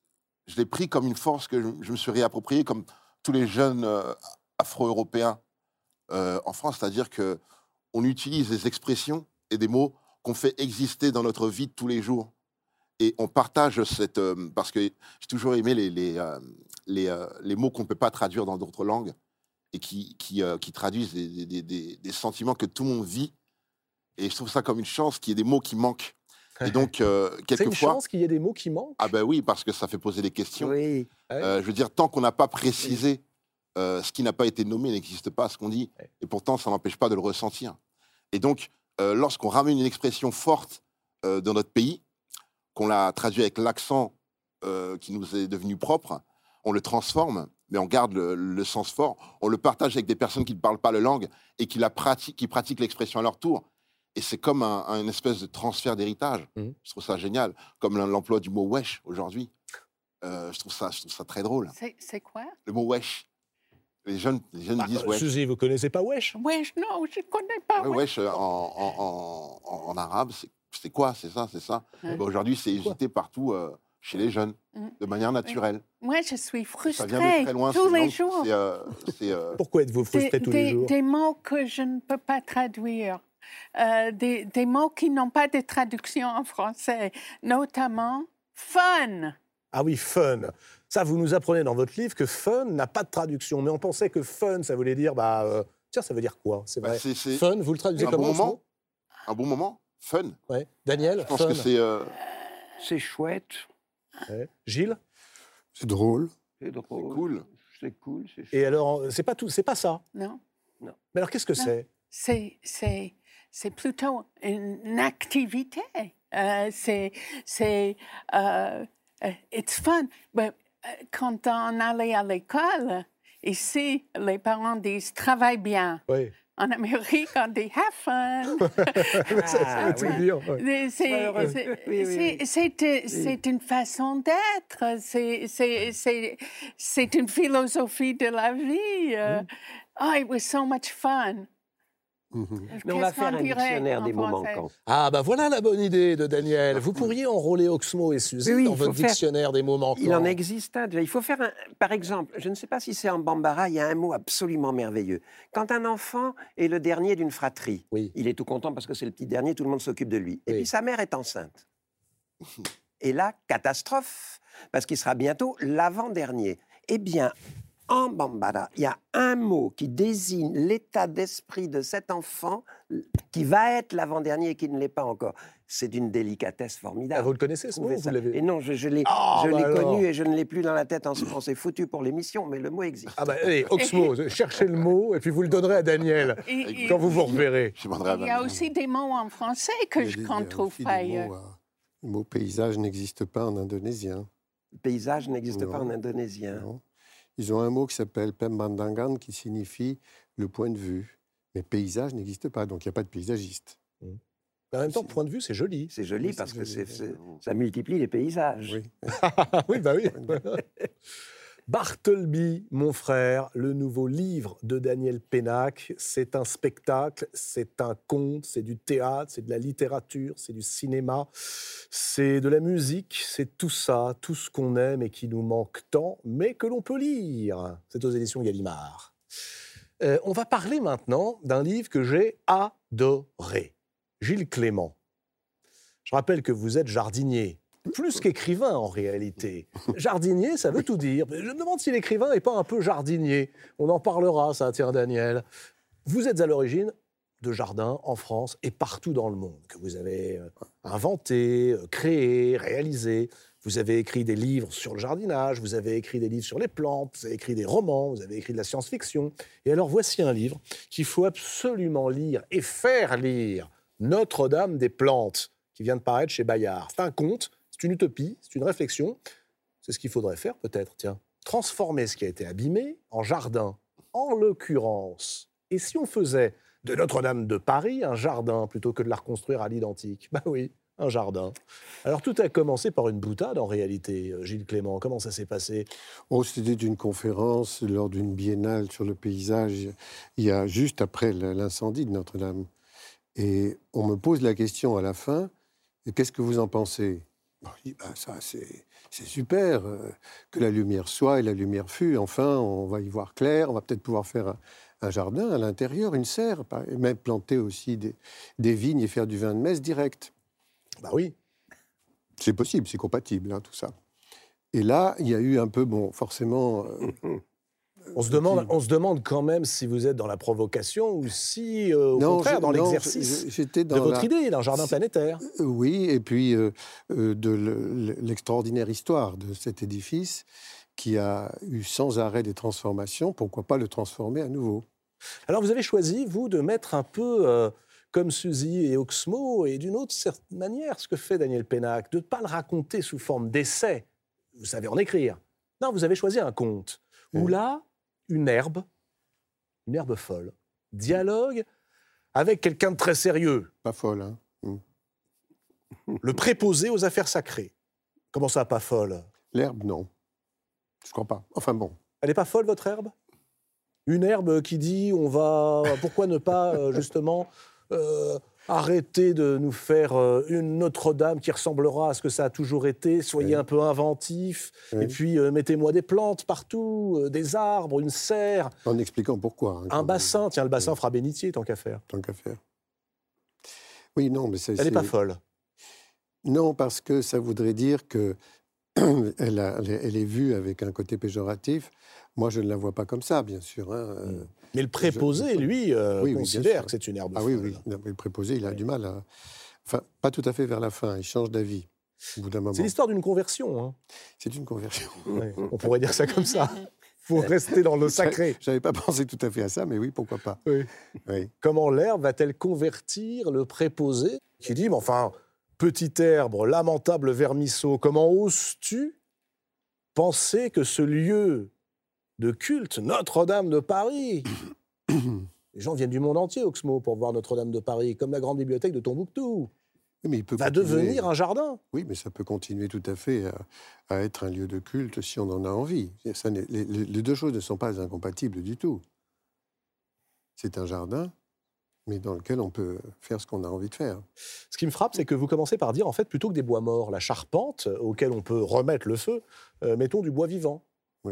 S2: je l'ai pris comme une force que je, je me suis réapproprié, comme tous les jeunes euh, afro-européens euh, en France. C'est-à-dire qu'on utilise des expressions et des mots qu'on fait exister dans notre vie de tous les jours. Et on partage cette... euh, parce que j'ai toujours aimé les, les, euh, les, euh, les mots qu'on ne peut pas traduire dans d'autres langues et qui, qui, euh, qui traduisent des, des, des, des sentiments que tout le monde vit. Et je trouve ça comme une chance qu'il y ait des mots qui manquent. Et donc, euh,
S1: C'est une
S2: quelquefois...
S1: chance qu'il y ait des mots qui manquent.
S2: Ah ben oui, parce que ça fait poser des questions.
S3: Oui.
S1: Ouais.
S2: Euh, je veux dire, tant qu'on n'a pas précisé euh, ce qui n'a pas été nommé, n'existe pas, ce qu'on dit.
S1: Ouais.
S2: Et pourtant, ça n'empêche pas de le ressentir. Et donc, euh, lorsqu'on ramène une expression forte euh, dans notre pays, qu'on la traduit avec l'accent euh, qui nous est devenu propre, on le transforme, mais on garde le, le sens fort. On le partage avec des personnes qui ne parlent pas la langue et qui, la pratiquent, qui pratiquent l'expression à leur tour. Et c'est comme un, un espèce de transfert d'héritage.
S1: Mhm.
S2: Je trouve ça génial. Comme l'emploi du mot « wesh » aujourd'hui. Euh, je, trouve ça, je trouve ça très drôle.
S4: C'est c'est quoi?
S2: Le mot « wesh ». Les jeunes, les jeunes
S1: Bah,
S2: disent «
S1: euh,
S2: wesh ».
S1: Suzy, vous connaissez pas Wesh?
S4: Wesh, non, je ne connais pas.
S2: Ouais,
S4: wesh.
S2: wesh, euh, en, en, en, en- en arabe, c'est- c'est quoi? C'est ça, c'est ça.
S4: Ouais.
S2: Bah, aujourd'hui, c'est
S1: quoi
S2: usité partout euh, chez les jeunes,
S4: Mhm.
S2: de manière naturelle.
S4: Moi, je suis
S2: Ça vient de
S4: frustrée
S2: très loin.
S4: tous
S2: ces
S4: les
S2: langues,
S4: jours.
S2: C'est, euh, c'est, euh,
S1: Pourquoi êtes-vous
S4: Des,
S1: frustré tous les
S4: des-
S1: jours?
S4: des mots que je ne peux pas traduire. Euh, des, des mots qui n'ont pas de traduction en français, notamment fun.
S1: Ah oui, fun. Ça, vous nous apprenez dans votre livre que fun n'a pas de traduction. Mais on pensait que fun, ça voulait dire, bah, euh, tiens, ça veut dire quoi? C'est
S2: bah,
S1: vrai.
S2: c'est- c'est
S1: Fun, vous le traduisez
S2: un
S1: comment?
S2: bon
S1: ce
S2: moment.
S1: mot
S2: Un bon moment. Fun.
S1: Ouais. Daniel,
S2: Je pense
S1: fun.
S2: que c'est. euh,
S3: C'est chouette.
S1: Ouais. Gilles.
S5: C'est drôle.
S3: C'est drôle.
S2: cool.
S3: C'est cool. C'est chouette.
S1: Et alors, c'est pas tout, c'est pas ça.
S4: Non,
S1: Mais alors, qu'est-ce que
S4: Non.
S1: c'est?
S4: c'est, c'est, c'est plutôt une activité. Euh, c'est, c'est, euh, euh, it's fun. Ben, euh, quand on allait à l'école, ici, les parents disent travaille bien.
S1: Oui.
S4: En Amérique, on dit have fun.
S1: Mais ça, ça
S3: Ah,
S1: veut tout
S3: oui.
S1: dire. ouais.
S4: C'est- c'est-
S3: Malheureux.
S4: c'est-
S3: Oui, oui,
S4: c'est-
S3: oui.
S4: c'est, euh, c'est une façon d'être, c'est, c'est, c'est, c'est une philosophie de la vie. euh. Oh, it was so much fun.
S5: Mhm.
S3: Mais on va
S4: Qu'est-ce
S3: faire
S4: qu'on
S3: un
S4: dirait
S3: dictionnaire
S4: en
S3: des mots
S4: français?
S3: manquants.
S1: Ah, bah voilà la bonne idée de Daniel. Vous pourriez enrôler Oxmo et Suzy
S3: Oui, oui,
S1: dans
S3: il faut
S1: votre
S3: faire-
S1: dictionnaire des mots manquants.
S3: Il en existe un déjà. Il faut faire un... Par exemple, je ne sais pas si c'est en Bambara, il y a un mot absolument merveilleux. Quand un enfant est le dernier d'une fratrie,
S1: Oui.
S3: il est tout content parce que c'est le petit dernier, tout le monde s'occupe de lui. Et
S1: Oui.
S3: puis sa mère est enceinte. Et là, catastrophe, parce qu'il sera bientôt l'avant-dernier. Eh bien, en Bambara, il y a un mot qui désigne l'état d'esprit de cet enfant qui va être l'avant-dernier et qui ne l'est pas encore. C'est d'une délicatesse formidable.
S1: Ah, vous le connaissez ce mot?
S3: Trouvez
S1: Vous
S3: ça.
S1: l'avez.
S3: Et non, je, je l'ai
S1: Ah,
S3: je
S1: bah
S3: l'ai
S1: alors.
S3: connu et je ne l'ai plus dans la tête en ce moment. C'est foutu pour l'émission, mais le mot existe.
S1: Ah bah allez, Oxmo, cherchez le mot et puis vous le donnerez à Daniel
S4: Et- et-
S1: quand vous vous reverrez.
S2: Je demanderai à
S4: il y a
S2: Van-
S4: aussi des mots en français que
S5: Il y a
S4: je
S5: des-
S4: qu'on
S5: il y
S4: ne
S5: a
S4: trouve
S5: aussi
S4: pas
S5: des
S4: ailleurs.
S5: mots, euh, Le mot paysage n'existe pas en indonésien.
S3: Le paysage n'existe
S5: Non.
S3: pas en indonésien.
S5: Non. ils ont un mot qui s'appelle Pembandangan, qui signifie le point de vue. Mais paysage n'existe pas, donc il n'y a pas de paysagiste.
S1: Mais en même temps, point de vue, c'est joli.
S3: C'est joli
S5: Oui,
S3: parce
S5: c'est
S3: que
S5: joli.
S3: c'est- c'est- ça multiplie les paysages.
S5: Oui.
S1: oui, bah oui. Bartleby, mon frère, le nouveau livre de Daniel Pénac, c'est un spectacle, c'est un conte, c'est du théâtre, c'est de la littérature, c'est du cinéma, c'est de la musique, c'est tout ça, tout ce qu'on aime et qui nous manque tant, mais que l'on peut lire. C'est aux éditions Gallimard. Euh, on va parler maintenant d'un livre que j'ai adoré, Gilles Clément. Je rappelle que vous êtes jardinier. Plus qu'écrivain, en réalité. Jardinier, ça veut tout dire. Je me demande si l'écrivain n'est pas un peu jardinier. On en parlera, ça, tiens, Daniel. Vous êtes à l'origine de jardins en France et partout dans le monde, que vous avez euh, inventé, euh, créé, réalisé. Vous avez écrit des livres sur le jardinage, vous avez écrit des livres sur les plantes, vous avez écrit des romans, vous avez écrit de la science-fiction. Et alors, voici un livre qu'il faut absolument lire et faire lire, Notre-Dame des plantes, qui vient de paraître chez Bayard. C'est un conte. C'est une utopie, c'est une réflexion. C'est ce qu'il faudrait faire peut-être, tiens. Transformer ce qui a été abîmé en jardin, en l'occurrence. Et si on faisait de Notre-Dame de Paris un jardin plutôt que de la reconstruire à l'identique? Ben oui, un jardin. Alors tout a commencé par une boutade en réalité, Gilles Clément. Comment ça s'est passé?
S5: Oh, c'était une conférence lors d'une biennale sur le paysage, il y a juste après l'incendie de Notre-Dame. Et on me pose la question à la fin, qu'est-ce que vous en pensez? Bon, je dis, bah, ça, c'est, c'est super, euh, que la lumière soit et la lumière fut. Enfin, on va y voir clair, on va peut-être pouvoir faire un, un jardin à l'intérieur, une serre, et même planter aussi des, des vignes et faire du vin de messe direct.
S1: Ben oui.
S5: C'est possible, c'est compatible, hein, tout ça. Et là, il y a eu un peu, bon, forcément... euh,
S1: On se, demande, on se demande quand même si vous êtes dans la provocation ou si, euh, au
S5: non,
S1: contraire,
S5: je-
S1: dans
S5: non,
S1: l'exercice
S5: je- j'étais
S1: de
S5: dans
S1: votre
S5: la-
S1: idée d'un jardin
S5: C'est-
S1: planétaire.
S5: Euh, Oui, et puis euh, euh, de le- l'extraordinaire histoire de cet édifice qui a eu sans arrêt des transformations, pourquoi pas le transformer à nouveau?
S1: Alors vous avez choisi, vous, de mettre un peu euh, comme Suzy et Oxmo, et d'une autre certaine manière, ce que fait Daniel Pénac, de ne pas le raconter sous forme d'essai. Vous savez en écrire. Non, vous avez choisi un conte où
S5: Oui.
S1: là, une herbe, une herbe folle, dialogue avec quelqu'un de très sérieux,
S5: Pas folle, hein? Mm.
S1: le préposé aux affaires sacrées. Comment ça, pas folle?
S5: L'herbe, non. Je crois pas. Enfin bon.
S1: Elle n'est pas folle, votre herbe? Une herbe qui dit, on va... Pourquoi ne pas, euh, justement, euh, arrêter de nous faire euh, une Notre-Dame qui ressemblera à ce que ça a toujours été? Soyez
S5: Oui.
S1: un peu inventifs.
S5: Oui.
S1: Et puis, euh, mettez-moi des plantes partout, euh, des arbres, une serre,
S5: En expliquant pourquoi. hein, quand
S1: un
S5: même,
S1: bassin. Tiens, le bassin fera bénitier, tant qu'à faire.
S5: Tant qu'à faire. Oui, non, mais c'est...
S1: Elle n'est pas
S5: c'est-
S1: folle.
S5: Non, parce que ça voudrait dire que elle, a- elle est, elle est vue avec un côté péjoratif. Moi, je ne la vois pas comme ça, bien sûr. hein. Euh,
S1: Mais le préposé,
S5: je-
S1: lui, euh,
S5: Oui, oui, bien
S1: considère
S5: sûr.
S1: que c'est une herbe
S5: Ah oui,
S1: folle.
S5: oui. Non, mais le préposé, il a
S1: Oui.
S5: du mal à... Enfin, pas tout à fait vers la fin. Il change d'avis au bout d'un moment.
S1: C'est l'histoire d'une conversion. Hein.
S5: C'est une conversion.
S1: Ouais, on pourrait dire ça comme ça. Pour rester dans le sacré.
S5: J'avais pas pensé tout à fait à ça, mais oui, pourquoi pas.
S1: Oui.
S5: Oui.
S1: Comment l'herbe va-t-elle convertir le préposé qui dit, mais enfin, petite herbe, lamentable vermisseau, comment oses-tu penser que ce lieu de culte, Notre-Dame de Paris, les gens viennent du monde entier, Oxmo, pour voir Notre-Dame de Paris, comme la grande bibliothèque de Tombouctou,
S5: Oui, mais il peut
S1: va
S5: continuer-
S1: devenir un jardin.
S5: Oui, mais ça peut continuer tout à fait à, à être un lieu de culte si on en a envie. Ça n'est- les, les- les deux choses ne sont pas incompatibles du tout. C'est un jardin, mais dans lequel on peut faire ce qu'on a envie de faire.
S1: Ce qui me frappe, c'est que vous commencez par dire, en fait, plutôt que des bois morts, la charpente, auquel on peut remettre le feu, euh, mettons du bois vivant.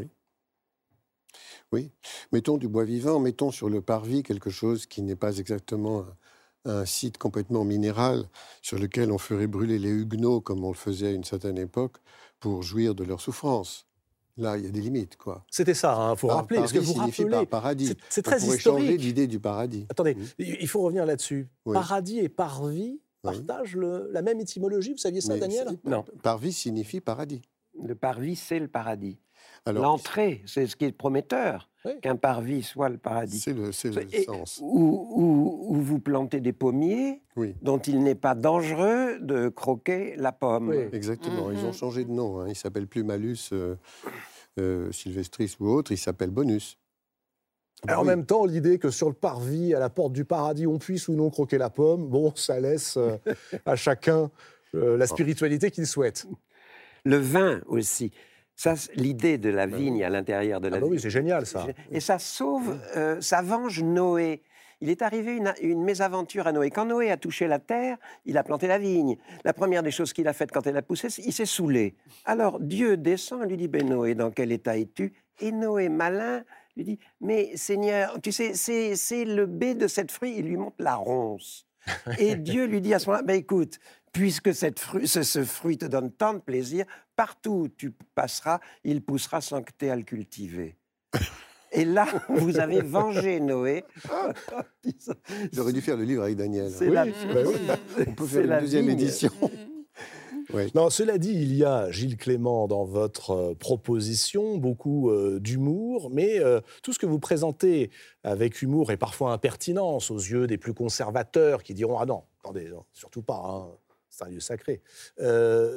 S5: Oui. Mettons du bois vivant, mettons sur le parvis quelque chose qui n'est pas exactement un, un site complètement minéral sur lequel on ferait brûler les huguenots comme on le faisait à une certaine époque pour jouir de leur souffrance. Là, il y a des limites, quoi.
S1: C'était ça, il faut
S5: Par-
S1: rappeler, parce que
S5: parvis
S1: vous
S5: signifie
S1: rappelez...
S5: par paradis.
S1: c'est- C'est
S5: On
S1: très
S5: pourrait changer
S1: historique.
S5: d'idée du paradis.
S1: Attendez,
S5: Mm.
S1: il il faut revenir là-dessus.
S5: Oui.
S1: Paradis et parvis
S5: Oui.
S1: partagent le- la même étymologie, vous saviez ça,
S5: Mais
S1: Daniel?
S5: c'est-
S3: Non.
S5: Parvis signifie paradis.
S3: Le parvis, c'est le paradis.
S5: Alors,
S3: L'entrée, c'est ce qui est prometteur,
S1: Oui.
S3: qu'un parvis soit le paradis.
S5: c'est le, c'est le
S3: Et
S5: sens.
S3: où, où- où vous plantez des pommiers
S5: Oui,
S3: dont il n'est pas dangereux de croquer la pomme.
S1: Oui.
S5: exactement. Ils ont
S4: Mhm.
S5: changé de nom. Hein. Ils s'appellent plus Malus. euh, euh, Sylvestris ou autre, il s'appelle Bonus.
S1: Et en
S5: oui.
S1: même temps, l'idée que sur le parvis, à la porte du paradis, on puisse ou non croquer la pomme, bon, ça laisse euh, à chacun euh, la spiritualité qu'il souhaite.
S3: Le vin aussi. Ça, c'est l'idée de la vigne à l'intérieur de la
S1: Ah bah
S3: vigne.
S1: oui, c'est génial ça.
S3: Et ça sauve, euh, ça venge Noé. Il est arrivé une, une mésaventure à Noé. Quand Noé a touché la terre, il a planté la vigne. La première des choses qu'il a faites quand elle a poussé, il s'est saoulé. Alors Dieu descend et lui dit, ben Noé, dans quel état es-tu? Et Noé, malin, lui dit, mais Seigneur, tu sais, c'est, c'est le baies de cette fruit. Il lui montre la ronce. Et Dieu lui dit à ce moment-là, ben écoute, puisque cette fruit, ce, ce fruit te donne tant de plaisir, partout où tu passeras, il poussera sans que tu aies à le cultiver. Et là, vous avez vengé Noé.
S5: J'aurais dû faire le livre avec Daniel.
S3: C'est
S1: Oui,
S3: la...
S1: bah oui.
S5: On peut
S3: c'est
S5: faire une
S3: la
S5: deuxième
S3: vigne.
S5: édition. Ouais.
S1: Non, cela dit, il y a, Gilles Clément, dans votre euh, proposition, beaucoup euh, d'humour, mais euh, tout ce que vous présentez avec humour et parfois impertinence aux yeux des plus conservateurs qui diront « Ah non, attendez, non, surtout pas, hein, c'est un lieu sacré euh, ».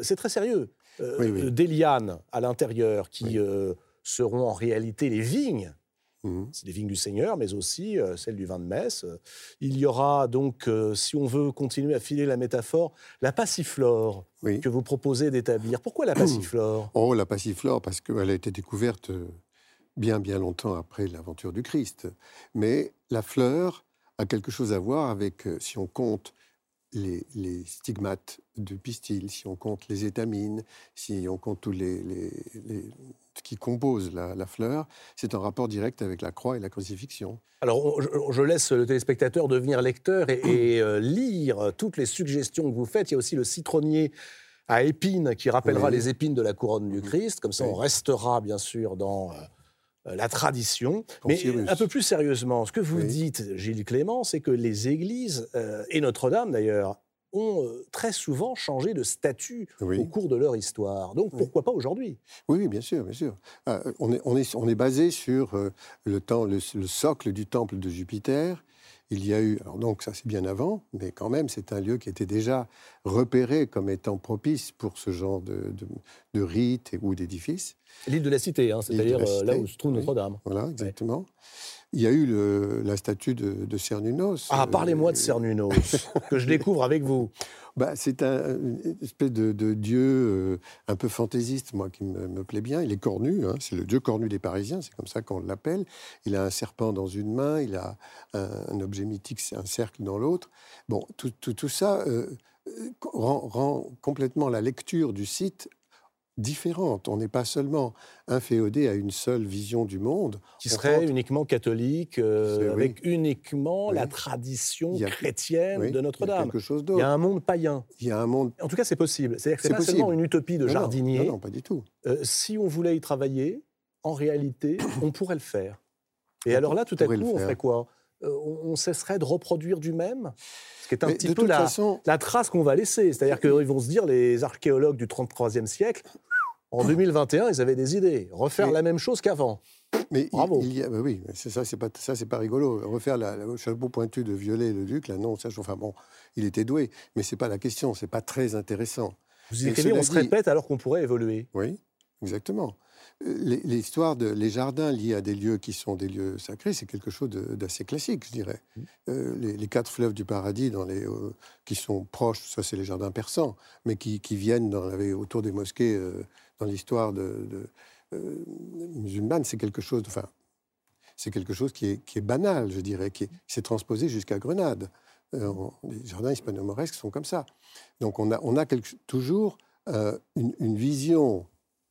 S1: C'est très sérieux. Euh,
S5: Oui, oui.
S1: Des lianes à l'intérieur qui
S5: Oui.
S1: euh, seront en réalité les vignes.
S5: Mhm.
S1: C'est les vignes du Seigneur, mais aussi euh, celles du vin de messe. Il y aura donc, euh, si on veut continuer à filer la métaphore, la passiflore
S5: Oui.
S1: que vous proposez d'établir. Pourquoi la passiflore?
S5: Oh, la passiflore, parce qu'elle a été découverte euh, bien, bien longtemps après l'aventure du Christ. Mais la fleur a quelque chose à voir avec, euh, si on compte les, les stigmates de pistil, si on compte les étamines, si on compte tous les, les, les ce qui compose la, la fleur, c'est en rapport direct avec la croix et la crucifixion.
S1: Alors, on- je, je laisse le téléspectateur devenir lecteur et, et, euh, lire toutes les suggestions que vous faites. Il y a aussi le citronnier à épines qui rappellera
S5: Oui.
S1: les épines de la couronne du Christ. Comme ça,
S5: Oui.
S1: on restera bien sûr dans euh, la tradition. Mais
S5: Cyrus.
S1: un peu plus sérieusement, ce que vous
S5: Oui.
S1: dites, Gilles Clément, c'est que les églises, euh, et Notre-Dame d'ailleurs, ont euh, très souvent changé de statut
S5: Oui.
S1: au cours de leur histoire. Donc,
S5: Oui.
S1: pourquoi pas aujourd'hui?
S5: Oui, oui, bien sûr, bien sûr. Ah, on, est, on, est, on est basé sur euh, le, temps, le, le socle du temple de Jupiter. Il y a eu, alors donc ça c'est bien avant, mais quand même c'est un lieu qui était déjà repéré comme étant propice pour ce genre de, de, de rite et- ou d'édifice.
S1: L'île de la Cité, hein,
S5: L'île de
S1: c'est-à-dire
S5: la
S1: euh, là
S5: Cité,
S1: où se trouve
S5: oui.
S1: Notre-Dame.
S5: Voilà, exactement. Il y a eu le- la statue de, de Cernunnos.
S1: Ah,
S5: euh,
S1: parlez-moi de Cernunnos, que je découvre avec vous.
S5: Bah, c'est un, une espèce de, de dieu euh, un peu fantaisiste, moi, qui me, me plaît bien. Il est cornu, hein, c'est le dieu cornu des Parisiens, c'est comme ça qu'on l'appelle. Il a un serpent dans une main, il a un, un objet mythique, c'est un cercle dans l'autre. Bon, tout, tout, tout ça euh, rend, rend complètement la lecture du site différente. On n'est pas seulement inféodé à une seule vision du monde.
S1: Qui
S5: On
S1: serait
S5: rentre-
S1: uniquement catholique, euh,
S5: C'est- oui.
S1: avec uniquement
S5: Oui.
S1: la tradition
S5: Il y a-
S1: chrétienne
S5: Oui,
S1: de
S5: il y a
S1: Notre-Dame.
S5: quelque chose
S1: Il y
S5: d'autre.
S1: a un monde païen.
S5: Il y a un monde.
S1: En tout cas, c'est possible. C'est-à-dire que c'est
S5: C'est
S1: pas
S5: possible.
S1: seulement une utopie de
S5: Non, non,
S1: jardinier.
S5: Non, non, pas du tout.
S1: Euh, si on voulait y travailler, en réalité, on pourrait le faire. Et
S5: On
S1: alors là, tout à
S5: pourrait
S1: coup,
S5: le
S1: on
S5: faire.
S1: ferait quoi? Euh, on, on cesserait de reproduire du même? Ce qui est un
S5: Mais
S1: petit
S5: de
S1: peu
S5: toute
S1: la,
S5: façon,
S1: la trace qu'on va laisser. C'est-à-dire qu'ils vont se dire, les archéologues du trente-troisième siècle, en deux mille vingt et un, ils avaient des idées. Refaire
S5: Mais-
S1: la même chose qu'avant.
S5: mais il-
S1: Bravo.
S5: il y a, bah oui, mais c'est ça, c'est pas ça, c'est pas rigolo. Refaire la, le chapeau pointu de Violet le Duc, là, non, ça, enfin bon, il était doué, mais c'est pas la question, c'est pas très intéressant.
S1: Vous
S5: Mais
S1: écrivez,
S5: cela
S1: on se
S5: dit-
S1: répète alors qu'on pourrait évoluer.
S5: Oui, exactement. Euh, les- L'histoire de les jardins liés à des lieux qui sont des lieux sacrés, c'est quelque chose de- d'assez classique, je dirais. Euh, les, les quatre fleuves du paradis, dans les, euh, qui sont proches, ça c'est les jardins persans, mais qui, qui viennent dans, la- autour des mosquées, euh, dans l'histoire de, de, euh, musulmane, c'est quelque chose, de- enfin, c'est quelque chose qui est, qui est banal, je dirais, qui, est- qui s'est transposé jusqu'à Grenade. Euh, on- les jardins hispano-mauresques sont comme ça. Donc on a, on a quelque- toujours euh, une, une vision,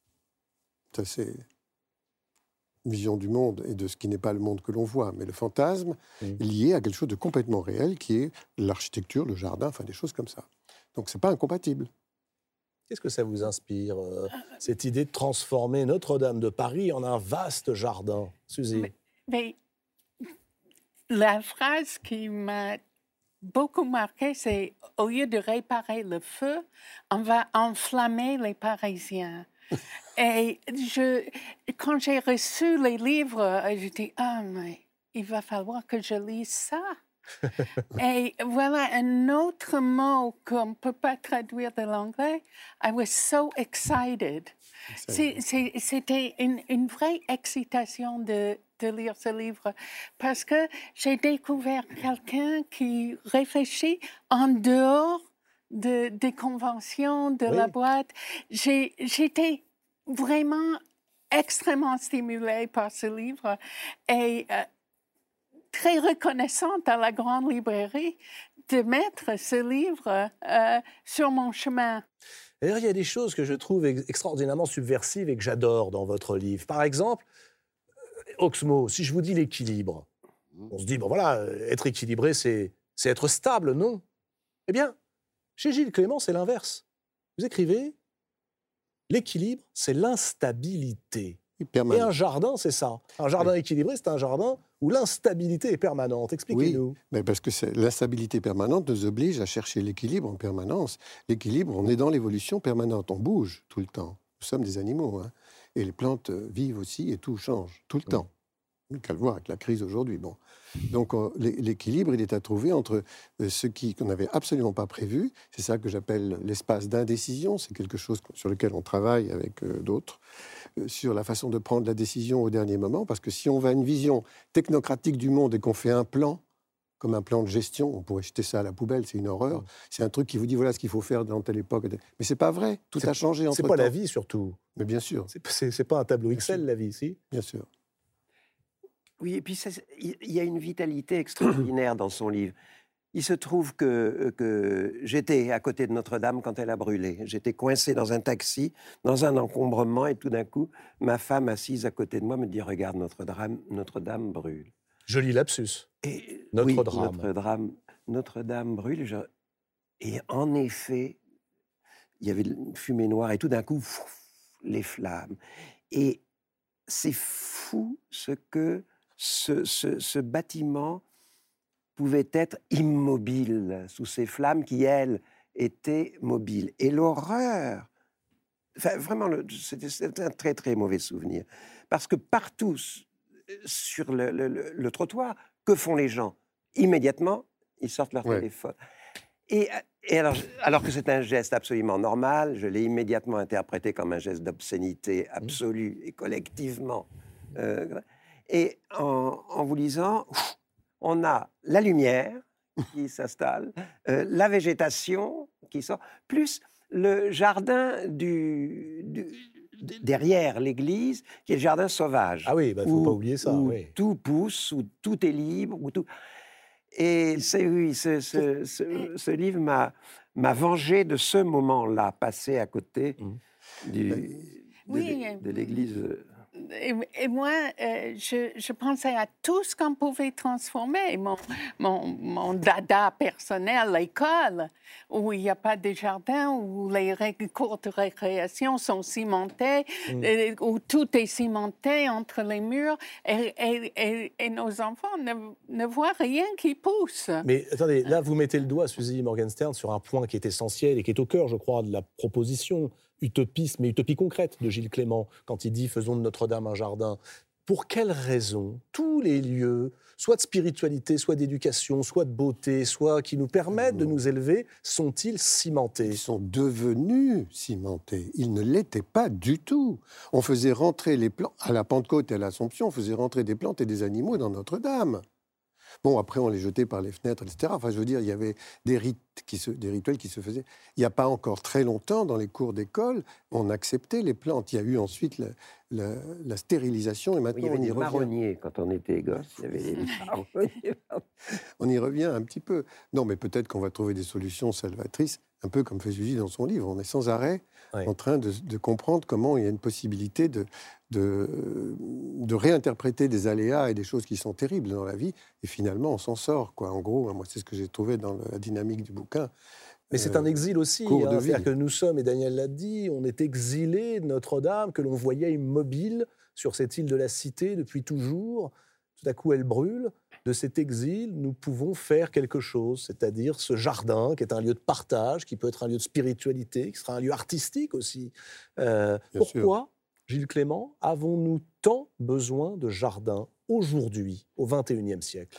S5: ça c'est une vision du monde et de ce qui n'est pas le monde que l'on voit, mais le fantasme
S1: Mm.
S5: lié à quelque chose de complètement réel, qui est l'architecture, le jardin, enfin des choses comme ça. Donc c'est pas incompatible.
S1: Qu'est-ce que ça vous inspire, euh, cette idée de transformer Notre-Dame de Paris en un vaste jardin, Suzy?
S4: Mais- Mais la phrase qui m'a beaucoup marquée, c'est au lieu de réparer le feu, on va enflammer les Parisiens. Et je, quand j'ai reçu les livres, je dis ah mais il va falloir que je lise ça. Et voilà un autre mot qu'on ne peut pas traduire de l'anglais. I was so excited. C'est- c'est- C'était une, une vraie excitation de, de lire ce livre parce que j'ai découvert quelqu'un qui réfléchit en dehors de, des conventions, de
S1: Oui.
S4: la boîte. J'ai- J'étais vraiment extrêmement stimulée par ce livre et euh, très reconnaissante à la grande librairie de mettre ce livre euh, sur mon chemin.
S1: D'ailleurs, il y a des choses que je trouve ex- extraordinairement subversives et que j'adore dans votre livre. Par exemple, euh, Oxmo, si je vous dis l'équilibre, on se dit, bon voilà, euh, être équilibré, c'est c'est être stable, non? Eh bien, chez Gilles Clément, c'est l'inverse. Vous écrivez, l'équilibre, c'est l'instabilité. Et
S5: Permanent.
S1: un jardin, c'est ça. Un jardin équilibré, c'est un jardin où l'instabilité est permanente. Expliquez-nous.
S5: Mais parce que c'est- l'instabilité permanente nous oblige à chercher l'équilibre en permanence. L'équilibre, on est dans l'évolution permanente, on bouge tout le temps. Nous sommes des animaux, hein. Et les plantes euh, vivent aussi et tout change tout le
S1: Oui.
S5: temps. Qu'à le voir avec la crise aujourd'hui. Bon. Donc euh, l'é- l'équilibre, il est à trouver entre euh, ce qui- qu'on n'avait absolument pas prévu. C'est ça que j'appelle l'espace d'indécision. C'est quelque chose sur lequel on travaille avec euh, d'autres, euh, sur la façon de prendre la décision au dernier moment. Parce que si on va à une vision technocratique du monde et qu'on fait un plan, comme un plan de gestion, on pourrait jeter ça à la poubelle, c'est une horreur. C'est un truc qui vous dit voilà ce qu'il faut faire dans telle époque. Mais c'est pas vrai. Tout
S1: C'est-
S5: a changé entre
S1: C'est
S5: temps.
S1: pas la vie, surtout.
S5: Mais bien sûr,
S1: C'est- C'est c'est pas un tableau
S5: Bien
S1: Excel,
S5: sûr.
S1: la vie, si.
S5: bien sûr.
S3: Oui, et puis ça, c'est- il il y a une vitalité extraordinaire dans son livre. Il se trouve que, que j'étais à côté de Notre-Dame quand elle a brûlé. J'étais coincé dans un taxi, dans un encombrement, et tout d'un coup, ma femme assise à côté de moi me dit « Regarde, Notre-Dame Notre-Dame brûle ».
S1: Joli lapsus.
S3: Et
S1: Notre
S3: oui,
S1: drame.
S3: Notre-Dame Notre-Dame brûle. je- Et en effet, il y avait une fumée noire, et tout d'un coup, pff, les flammes. Et c'est fou ce que ce, ce- ce bâtiment pouvait être immobile sous ces flammes qui, elles, étaient mobiles. Et l'horreur, enfin, vraiment, le- c'était c'était un très, très mauvais souvenir. Parce que partout s- sur le, le- le- le trottoir, que font les gens? Immédiatement, ils sortent leur
S5: Ouais.
S3: téléphone. Et, et alors, alors que c'est un geste absolument normal, je l'ai immédiatement interprété comme un geste d'obscénité absolue et collectivement. euh, et en, en vous lisant, ouf, on a la lumière qui s'installe, euh, la végétation qui sort, plus le jardin du, du- d- derrière l'église, qui est le jardin sauvage.
S1: Ah oui, il ne faut
S3: où-
S1: pas oublier ça.
S3: où
S1: Oui.
S3: tout pousse, où tout est libre, où tout... Et c'est oui, ce, ce- ce- ce livre m'a m'a vengé de ce moment-là, passé à côté
S1: Mhm.
S3: du, de,
S4: Oui,
S3: l'é- de l'église. euh,
S4: Et, et moi, euh, je, je pensais à tout ce qu'on pouvait transformer. Mon, mon, mon dada personnel, l'école, où il n'y a pas de jardin, où les ré- cours de récréation sont cimentés,
S1: Mm.
S4: et- où tout est cimenté entre les murs, et, et- et- et nos enfants ne, ne voient rien qui pousse.
S1: Mais attendez, là, vous mettez le doigt, Suzy Morgenstern, sur un point qui est essentiel et qui est au cœur, je crois, de la proposition utopiste, mais utopie concrète de Gilles Clément, quand il dit « faisons de Notre-Dame un jardin ». Pour quelle raison tous les lieux, soit de spiritualité, soit d'éducation, soit de beauté, soit qui nous permettent de nous élever, sont-ils cimentés?
S5: Ils sont devenus cimentés. Ils ne l'étaient pas du tout. On faisait rentrer les plantes, à la Pentecôte et à l'Assomption, on faisait rentrer des plantes et des animaux dans Notre-Dame. Bon, après, on les jetait par les fenêtres, et cetera. Enfin, je veux dire, il y avait des, rites qui se, des rituels qui se faisaient. Il n'y a pas encore très longtemps, dans les cours d'école, on acceptait les plantes. Il y a eu ensuite la, la- la stérilisation, et
S3: Il
S5: maintenant,
S3: y avait
S5: on y
S3: des
S5: revient.
S3: marronniers quand on était gosse. Il y avait des marronniers.
S5: On y revient un petit peu. Non, mais peut-être qu'on va trouver des solutions salvatrices, un peu comme fait Suzy dans son livre. On est sans arrêt
S1: Ouais.
S5: en train de, de comprendre comment il y a une possibilité de, de, de réinterpréter des aléas et des choses qui sont terribles dans la vie. Et finalement, on s'en sort, quoi. En gros, moi, c'est ce que j'ai trouvé dans la dynamique du bouquin.
S1: Mais c'est
S5: Euh,
S1: un exil aussi.
S5: cours
S1: hein.
S5: de
S1: C'est-à-dire
S5: vie.
S1: que nous sommes, et Daniel l'a dit, on est exilés de Notre-Dame, que l'on voyait immobile sur cette île de la Cité depuis toujours. Tout à coup, elle brûle. De cet exil, nous pouvons faire quelque chose, c'est-à-dire ce jardin qui est un lieu de partage, qui peut être un lieu de spiritualité, qui sera un lieu artistique aussi. Euh,
S5: Bien sûr.
S1: pourquoi, Gilles Clément, avons-nous tant besoin de jardins aujourd'hui, au vingt et unième siècle?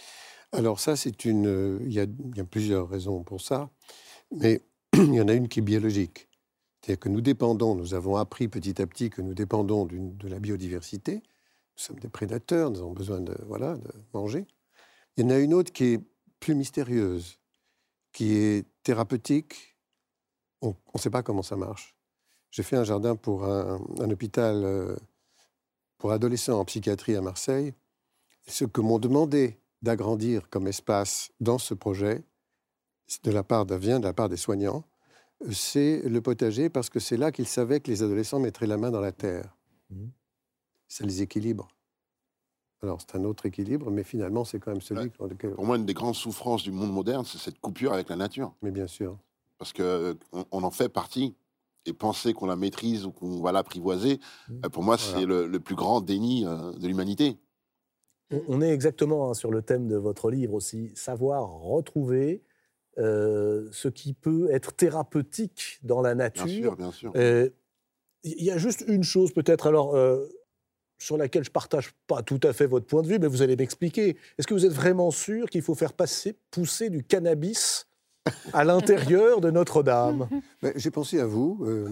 S5: Alors ça, c'est une... Il y a, il y a plusieurs raisons pour ça, mais il y en a une qui est biologique. C'est-à-dire que nous dépendons, nous avons appris petit à petit que nous dépendons d'une, de la biodiversité. Nous sommes des prédateurs, nous avons besoin de, voilà, de manger. Il y en a une autre qui est plus mystérieuse, qui est thérapeutique. On ne sait pas comment ça marche. J'ai fait un jardin pour un, un hôpital euh, pour adolescents en psychiatrie à Marseille. Ce que m'ont demandé d'agrandir comme espace dans ce projet, de la part, vient de la part des soignants, c'est le potager, parce que c'est là qu'ils savaient que les adolescents mettraient la main dans la terre. Mmh. Ça les équilibre. Alors, c'est un autre équilibre, mais finalement, c'est quand même celui...
S2: Ouais.
S5: Lequel...
S2: Pour moi, une des grandes souffrances du monde moderne, c'est cette coupure avec la nature.
S5: Mais bien sûr.
S2: Parce qu'on euh, on en fait partie, et penser qu'on la maîtrise ou qu'on va l'apprivoiser, mmh. euh, pour moi, voilà. c'est le, le plus grand déni euh, de l'humanité.
S1: On, on est exactement hein, sur le thème de votre livre aussi, savoir retrouver euh, ce qui peut être thérapeutique dans la nature.
S2: Bien sûr, bien sûr.
S1: Il euh, y a juste une chose peut-être, alors... Euh, sur laquelle je ne partage pas tout à fait votre point de vue, mais vous allez m'expliquer. Est-ce que vous êtes vraiment sûr qu'il faut faire passer, pousser du cannabis à l'intérieur de Notre-Dame?
S5: Mais j'ai pensé à vous. Euh...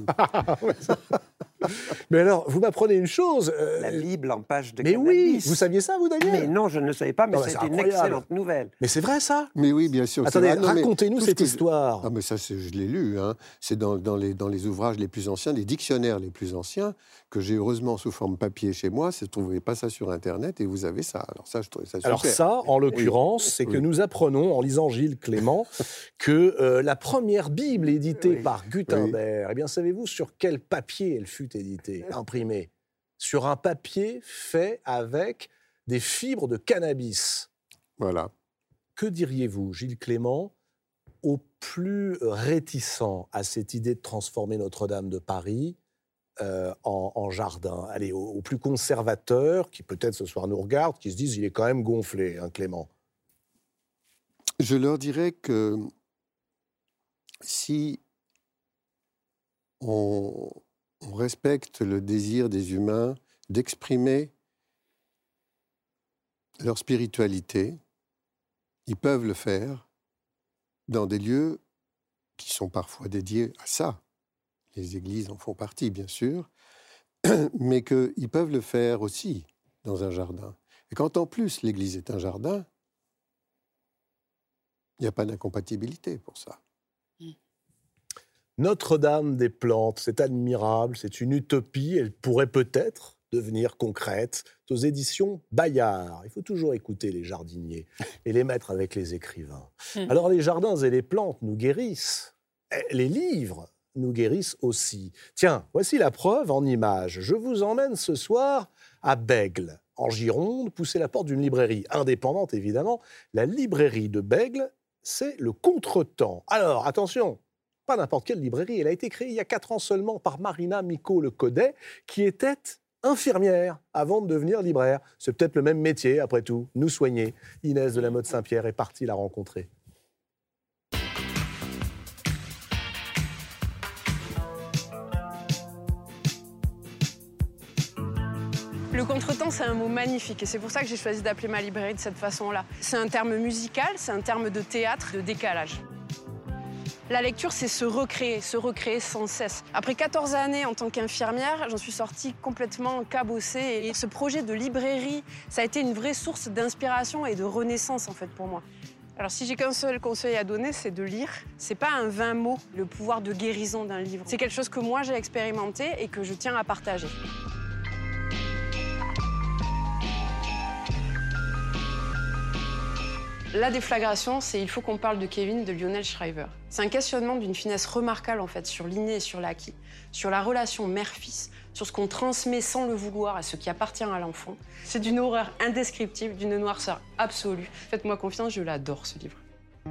S1: Mais alors, vous m'apprenez une chose.
S3: Euh... La Bible en page de
S1: mais
S3: cannabis.
S1: Mais oui, vous saviez ça, vous, Daniel?
S3: Mais non, je ne le savais pas, mais non, c'est une excellente nouvelle.
S1: Mais c'est vrai, ça?
S5: Mais oui, bien sûr.
S1: Attendez, racontez-nous cette histoire.
S5: Je... Ah, mais ça, c'est... je l'ai lu. Hein. C'est dans, dans, les, dans les ouvrages les plus anciens, les dictionnaires les plus anciens, que j'ai heureusement sous forme papier chez moi. Vous ne trouvez pas ça sur Internet et vous avez ça. Alors ça, je trouvais ça super.
S1: Alors ça, en l'occurrence, oui. c'est que oui. nous apprenons, en lisant Gilles Clément, que euh, la première Bible éditée oui. par Gutenberg, oui. eh bien, savez-vous sur quel papier elle fut éditée, imprimée? Sur un papier fait avec des fibres de cannabis.
S5: Voilà.
S1: Que diriez-vous, Gilles Clément, aux plus réticents à cette idée de transformer Notre-Dame de Paris euh, en, en jardin? Allez, aux, aux plus conservateurs, qui peut-être ce soir nous regardent, qui se disent il est quand même gonflé, hein, Clément.
S5: Je leur dirais que si on... on respecte le désir des humains d'exprimer leur spiritualité. Ils peuvent le faire dans des lieux qui sont parfois dédiés à ça. Les églises en font partie, bien sûr, mais qu'ils peuvent le faire aussi dans un jardin. Et quand en plus l'église est un jardin, il n'y a pas d'incompatibilité pour ça.
S1: Notre-Dame des plantes, c'est admirable, c'est une utopie, elle pourrait peut-être devenir concrète. C'est aux éditions Bayard. Il faut toujours écouter les jardiniers et les mettre avec les écrivains. Mmh. Alors les jardins et les plantes nous guérissent. Les livres nous guérissent aussi. Tiens, voici la preuve en images. Je vous emmène ce soir à Bègle, en Gironde, pousser la porte d'une librairie indépendante, évidemment. La librairie de Bègle, c'est le Contretemps. Alors, attention, pas n'importe quelle librairie. Elle a été créée il y a quatre ans seulement par Marina Micot-Lecodet, qui était infirmière avant de devenir libraire. C'est peut-être le même métier, après tout, nous soigner. Inès de la Motte Saint-Pierre est partie la rencontrer.
S6: Le contretemps, c'est un mot magnifique et c'est pour ça que j'ai choisi d'appeler ma librairie de cette façon-là. C'est un terme musical, c'est un terme de théâtre, de décalage. La lecture, c'est se recréer, se recréer sans cesse. Après quatorze années en tant qu'infirmière, j'en suis sortie complètement cabossée. Et ce projet de librairie, ça a été une vraie source d'inspiration et de renaissance, en fait, pour moi. Alors, si j'ai qu'un seul conseil à donner, c'est de lire. C'est pas un vain mot, le pouvoir de guérison d'un livre. C'est quelque chose que moi, j'ai expérimenté et que je tiens à partager. La déflagration, c'est il faut qu'on parle de Kevin de Lionel Shriver. C'est un questionnement d'une finesse remarquable en fait sur l'inné et sur l'acquis, sur la relation mère-fils, sur ce qu'on transmet sans le vouloir à ce qui appartient à l'enfant. C'est d'une horreur indescriptible, d'une noirceur absolue. Faites-moi confiance, je l'adore ce livre.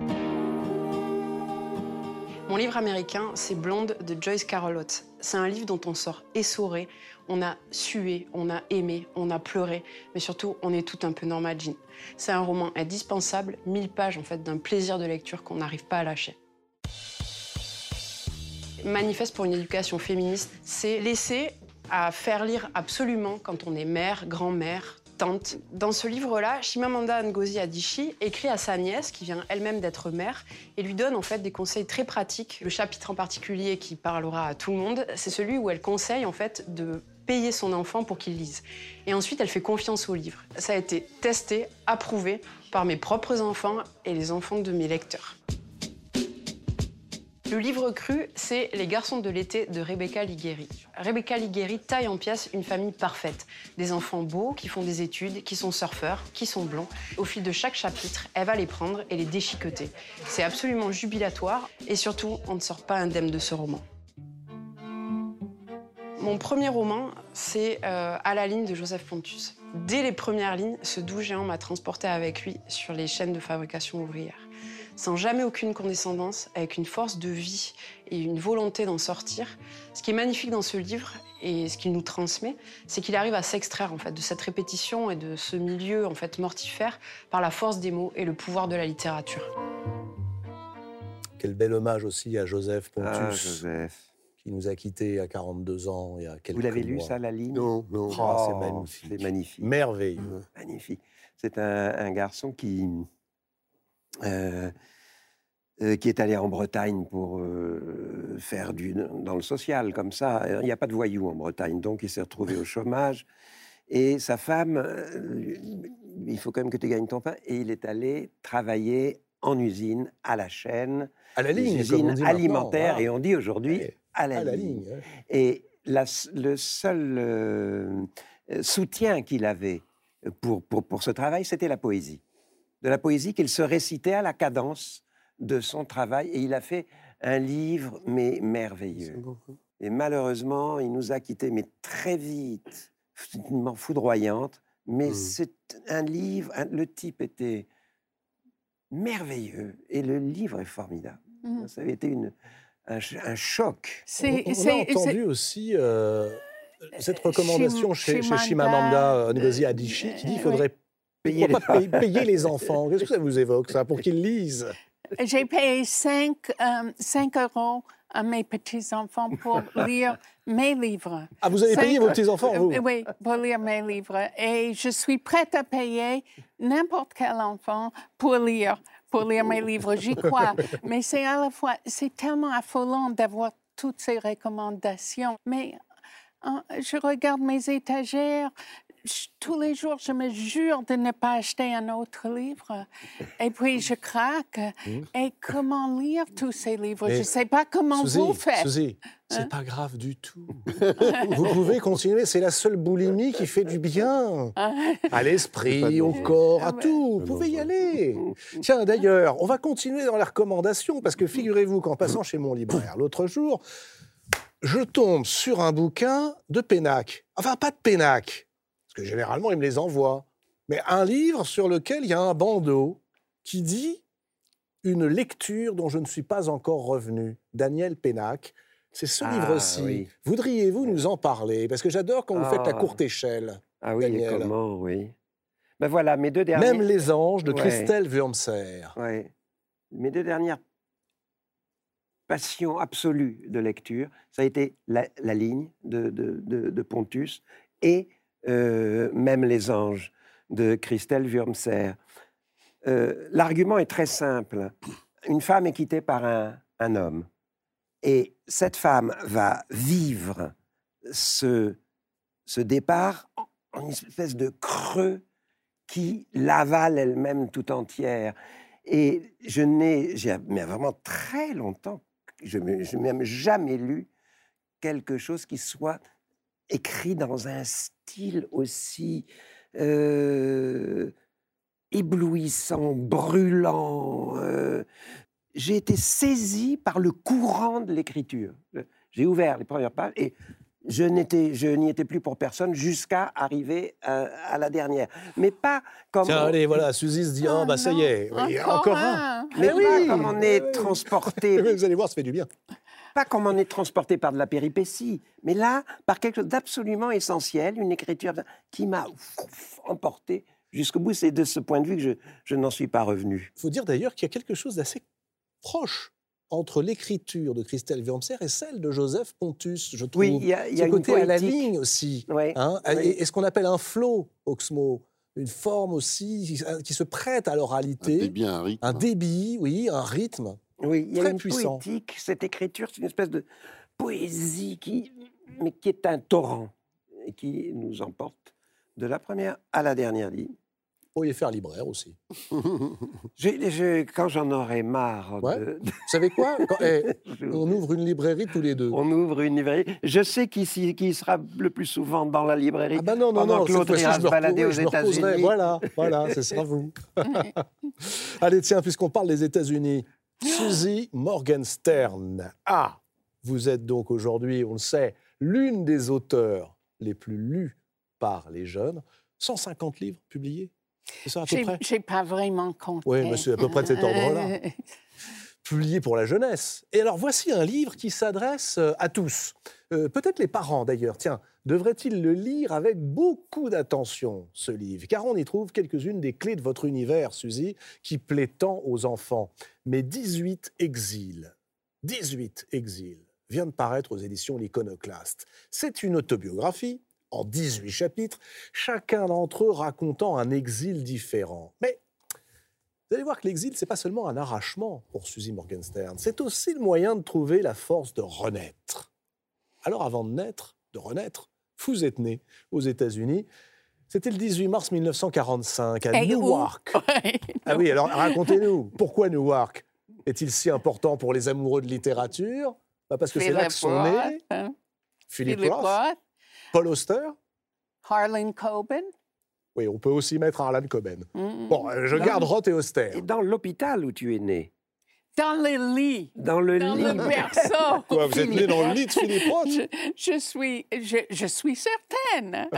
S6: Mon livre américain, c'est Blonde de Joyce Carol Oates. C'est un livre dont on sort essoré. On a sué, on a aimé, on a pleuré, mais surtout, on est tout un peu Norma Jean. C'est un roman indispensable, mille pages en fait, d'un plaisir de lecture qu'on n'arrive pas à lâcher. Manifeste pour une éducation féministe, c'est laisser à faire lire absolument quand on est mère, grand-mère, tante. Dans ce livre-là, Chimamanda Ngozi Adichie écrit à sa nièce, qui vient elle-même d'être mère, et lui donne en fait des conseils très pratiques. Le chapitre en particulier qui parlera à tout le monde, c'est celui où elle conseille en fait de payer son enfant pour qu'il lise. Et ensuite, elle fait confiance au livre. Ça a été testé, approuvé par mes propres enfants et les enfants de mes lecteurs. Le livre cru, c'est Les garçons de l'été de Rebecca Ligueri. Rebecca Ligueri taille en pièces une famille parfaite. Des enfants beaux, qui font des études, qui sont surfeurs, qui sont blonds. Au fil de chaque chapitre, elle va les prendre et les déchiqueter. C'est absolument jubilatoire et surtout, on ne sort pas indemne de ce roman. Mon premier roman, c'est euh, À la ligne de Joseph Pontus. Dès les premières lignes, ce doux géant m'a transporté avec lui sur les chaînes de fabrication ouvrière. Sans jamais aucune condescendance, avec une force de vie et une volonté d'en sortir. Ce qui est magnifique dans ce livre, et ce qu'il nous transmet, c'est qu'il arrive à s'extraire en fait, de cette répétition et de ce milieu en fait, mortifère par la force des mots et le pouvoir de la littérature.
S1: Quel bel hommage aussi à Joseph Pontus,
S3: Ah, Joseph.
S1: qui nous a quittés à quarante-deux ans, il y a quelques
S3: Vous l'avez lu,
S1: mois.
S3: ça, La ligne?
S5: Non, non.
S1: Oh, c'est
S3: Oh,
S1: magnifique.
S3: c'est magnifique.
S1: Merveilleux.
S3: Magnifique. C'est un, un garçon qui, euh, euh, qui est allé en Bretagne pour euh, faire du, dans le social, comme ça. Il n'y a pas de voyous en Bretagne, donc il s'est retrouvé au chômage. Et sa femme, euh, il faut quand même que tu gagnes ton pain. Et il est allé travailler en usine, à la chaîne,
S1: À la ligne,
S3: les
S1: comme on
S3: usines
S1: dit
S3: alimentaires,
S1: maintenant,
S3: et on dit aujourd'hui
S1: Ouais,
S3: à la
S1: à la
S3: ligne.
S1: ligne. ouais.
S3: Et la- le seul euh, euh, soutien qu'il avait pour, pour, pour ce travail, c'était la poésie. De la poésie qu'il se récitait à la cadence de son travail. Et il a fait un livre, mais merveilleux.
S5: C'est beau.
S3: Et malheureusement, il nous a quittés, mais très vite, absolument foudroyante. Mais
S5: Mm.
S3: c'est un livre, un- le type était merveilleux. Et le livre est formidable.
S4: Mhm.
S3: Ça avait été une, un, ch- un choc.
S4: C'est-
S1: On, on a
S4: c'est-
S1: entendu aussi euh, cette recommandation
S4: Chim-
S1: chez, chez
S4: Chimamanda,
S1: Chimamanda euh, Ngozi
S4: euh,
S1: Adichie qui dit qu'il
S4: euh,
S1: faudrait
S3: Payer
S1: pourquoi
S3: les-
S1: pas payer, payer les enfants. Qu'est-ce que ça vous évoque, ça, pour qu'ils lisent?
S4: J'ai payé cinq euros à mes petits-enfants pour lire mes livres.
S1: Ah, vous avez payé
S4: Cinq-
S1: vos petits-enfants, vous?
S4: Euh, Oui, pour lire mes livres. Et je suis prête à payer n'importe quel enfant pour lire, pour lire mes livres, j'y crois. Mais c'est à la fois, c'est tellement affolant d'avoir toutes ces recommandations. Mais euh, je regarde mes étagères, je- tous les jours, je me jure de ne pas acheter un autre livre. Et puis, je craque. Et comment lire tous ces livres?
S1: Mais,
S4: Je ne sais pas comment
S1: Suzy,
S4: vous faites.
S1: Suzy, c'est
S4: Hein?
S1: pas grave du tout. Vous pouvez continuer, c'est la seule boulimie qui fait du bien. À l'esprit, au corps, à
S4: Ah ouais.
S1: tout. Vous pouvez y aller. Tiens, d'ailleurs, on va continuer dans les recommandations, parce que figurez-vous qu'en passant chez mon libraire l'autre jour, je tombe sur un bouquin de Pénac. Enfin, pas de Pénac, parce que généralement, il me les envoie, mais un livre sur lequel il y a un bandeau qui dit « Une lecture dont je ne suis pas encore revenu », Daniel Pénac. C'est ce
S3: Ah,
S1: livre-ci.
S3: oui.
S1: Voudriez-vous nous en parler? Parce que j'adore quand vous faites la
S3: Ah.
S1: courte échelle.
S3: Ah oui, les
S1: Daniel.
S3: comment, oui. Ben voilà, mes deux derniers...
S1: Même les anges de
S3: Ouais.
S1: Christelle Wurmser.
S3: Ouais. Mes deux dernières passions absolues de lecture, ça a été La, la ligne de, de, de, de Pontus et euh, Même les anges de Christelle Wurmser. Euh, L'argument est très simple. Une femme est quittée par un, un homme. Et cette femme va vivre ce, ce départ en en une espèce de creux qui l'avale elle-même tout entière. Et je n'ai, j'ai mais vraiment très longtemps, je n'ai même jamais lu quelque chose qui soit écrit dans un style aussi euh, éblouissant, brûlant. euh. J'ai été saisi par le courant de l'écriture. J'ai ouvert les premières pages et je n'étais, je n'y étais plus pour personne jusqu'à arriver à, à la dernière. Mais pas comme...
S1: Tiens, allez, voilà, Suzy se dit, ah,
S4: Ah,
S1: bah ça y
S4: non,
S1: est, oui,
S4: encore
S1: encore un.
S4: un.
S3: Mais
S1: Eh
S3: pas
S1: oui,
S3: comme on
S1: eh
S3: est
S1: oui.
S3: transporté,
S1: Vous allez voir, ça fait du bien.
S3: pas comme on est transporté par de la péripétie, mais là, par quelque chose d'absolument essentiel, une écriture qui m'a emporté jusqu'au bout. C'est de ce point de vue que je, je n'en suis pas revenu.
S1: Il faut dire d'ailleurs qu'il y a quelque chose d'assez proche entre l'écriture de Christelle Wurmser et celle de Joseph Pontus, je trouve.
S3: Oui, il y a, il y a
S1: Ce
S3: une
S1: côté à la
S3: poétique.
S1: ligne aussi.
S3: Ouais,
S1: Hein,
S3: oui.
S1: et, et ce qu'on appelle un flow, Oxmo, une forme aussi qui, qui se prête à
S2: Un
S1: l'oralité,
S2: débit, un rythme.
S1: un débit, oui, un rythme.
S3: Oui, il y a
S1: Très
S3: une
S1: puissant.
S3: poétique. Cette écriture, c'est une espèce de poésie qui, mais qui est un torrent et qui nous emporte de la première à la dernière ligne.
S1: Vous pourriez faire libraire aussi.
S3: J'ai- j'ai- quand j'en aurai marre,
S1: Ouais.
S3: de- de-
S1: Vous savez quoi? Quand- eh,
S3: je-
S1: on ouvre une librairie tous les deux.
S3: on ouvre une librairie. Je sais qui, s'y- qui sera le plus souvent dans la librairie.
S1: Ah bah non, non,
S3: pendant
S1: non,
S3: que
S1: cette
S3: l'autre
S1: fois-ci,
S3: ira
S1: je
S3: se
S1: me,
S3: balader
S1: repos-
S3: aux
S1: je me reposerai.
S3: États-Unis.
S1: Voilà, voilà, ce sera vous. Allez, tiens, puisqu'on parle des États-Unis, Susie Morgenstern. Ah, vous êtes donc aujourd'hui, on le sait, l'une des auteurs les plus lus par les jeunes. cent cinquante livres publiés, c'est ça à peu
S4: J'ai
S1: près?
S4: j'ai pas vraiment compté.
S1: Oui, mais c'est à peu près de cet ordre-là.
S4: Euh,
S1: Publié pour la jeunesse. Et alors, voici un livre qui s'adresse euh, à tous. Euh, peut-être les parents, d'ailleurs. Tiens, devraient-ils le lire avec beaucoup d'attention, ce livre? Car on y trouve quelques-unes des clés de votre univers, Suzy, qui plaît tant aux enfants. Mais dix-huit exils, dix-huit exils, vient de paraître aux éditions L'Iconoclaste. C'est une autobiographie, en dix-huit chapitres, chacun d'entre eux racontant un exil différent. Mais vous allez voir que l'exil, ce n'est pas seulement un arrachement pour Susie Morgenstern, c'est aussi le moyen de trouver la force de renaître. Alors avant de naître, de renaître, vous êtes né aux États-Unis. C'était le dix-huit mars mille neuf cent quarante-cinq à
S4: Et où?
S1: Newark.
S4: ouais.
S1: Ah oui, alors racontez-nous, pourquoi Newark est-il si important pour les amoureux de littérature? Bah parce que c'est là que sont
S4: Philip
S1: nés
S4: Roth, hein,
S1: Philip
S4: Philip
S1: Roth,
S4: Roth,
S1: Paul Auster.
S4: Harlan Coben.
S1: Oui, on peut aussi mettre Harlan Coben.
S4: Mm.
S1: Bon, euh, je
S3: Non.
S1: garde Roth et Auster.
S3: Et dans l'hôpital où tu es né,
S4: Dans le lit.
S3: dans le
S4: Dans
S3: lit.
S4: le berceau.
S1: Quoi, vous êtes né dans le lit de Philip Roth?
S4: Je, je suis, je, je suis certaine.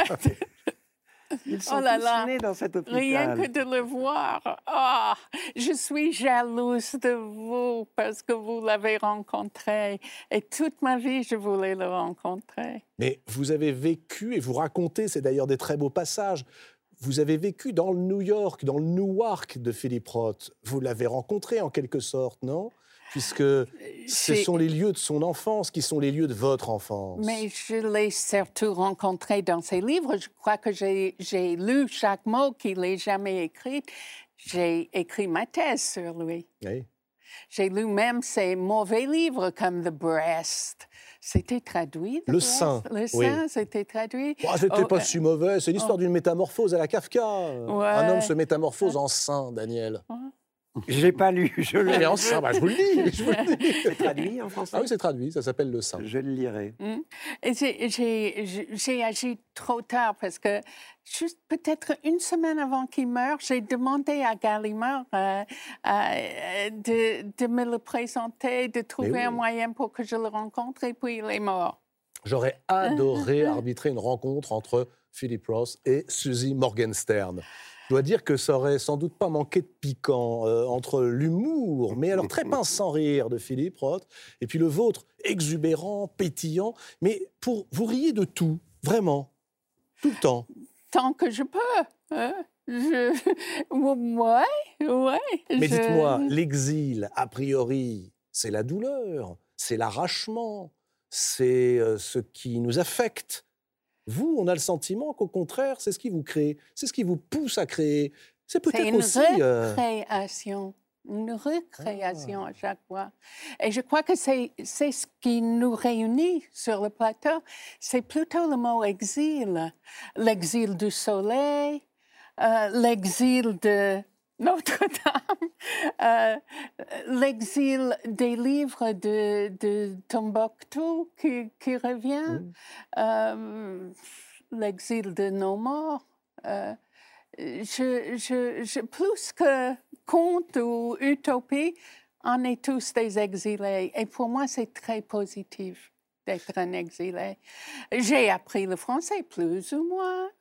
S3: Ils sont
S4: Oh là
S3: tous
S4: là.
S3: nés dans cet hôpital.
S4: Rien que de le voir. Ah, je suis jalouse de vous parce que vous l'avez rencontré. Et toute ma vie, je voulais le rencontrer.
S1: Mais vous avez vécu, et vous racontez, c'est d'ailleurs des très beaux passages, vous avez vécu dans le New York, dans le Newark de Philip Roth. Vous l'avez rencontré en quelque sorte, non? Puisque ce
S4: J'ai-
S1: sont les lieux de son enfance qui sont les lieux de votre enfance.
S4: Mais je l'ai surtout rencontré dans ses livres. Je crois que j'ai j'ai lu chaque mot qu'il n'ait jamais écrit. J'ai écrit ma thèse sur lui.
S1: Oui.
S4: J'ai lu même ses mauvais livres comme The Breast. C'était traduit. The
S1: Le
S4: Breast?
S1: sein,
S4: Le
S1: oui.
S4: sein, c'était traduit.
S1: Oh, c'était
S4: Oh,
S1: pas
S4: euh,
S1: si mauvais, c'est l'histoire d'une métamorphose à la Kafka. Un homme se métamorphose en saint, Daniel.
S3: Je l'ai pas lu. Je
S1: Mais
S3: le
S1: en saint, bah, je vous le dis. Je, vous le dis.
S3: C'est traduit en français.
S1: Ah oui, c'est traduit, ça s'appelle le saint.
S3: Je le lirai.
S4: Mm. Et j'ai- J'ai j'ai- j'ai agi trop tard parce que juste peut-être une semaine avant qu'il meure, j'ai demandé à Gallimard euh, euh, de, de me le présenter, de trouver
S1: oui.
S4: un moyen pour que je le rencontre et puis il est mort.
S1: J'aurais adoré arbitrer une rencontre entre Philip Roth et Susie Morgenstern. Je dois dire que ça aurait sans doute pas manqué de piquant euh, entre l'humour, mais alors très pince sans rire de Philip Roth, et puis le vôtre, exubérant, pétillant, mais pour vous riez de tout, vraiment, tout le temps.
S4: Tant que je peux. Hein? Je... Ouais, ouais.
S1: Mais
S4: je-
S1: dites-moi, l'exil, a priori, c'est la douleur, c'est l'arrachement, c'est euh, ce qui nous affecte. Vous, on a le sentiment qu'au contraire, c'est ce qui vous crée, c'est ce qui vous pousse à créer. C'est
S4: C'est
S1: peut-être
S4: une
S1: aussi... euh,
S4: recréation, une recréation à chaque fois. Et je crois que c'est c'est ce qui nous réunit sur le plateau. C'est plutôt le mot exil. L'exil du soleil, euh, l'exil de Notre-Dame, euh, l'exil des livres de, de Tombouctou qui, qui revient,
S1: Mm.
S4: euh, l'exil de nos morts. Euh, je, je, je, plus que conte ou utopie, on est tous des exilés. Et pour moi, c'est très positif d'être un exilé. J'ai appris le français, plus ou moins.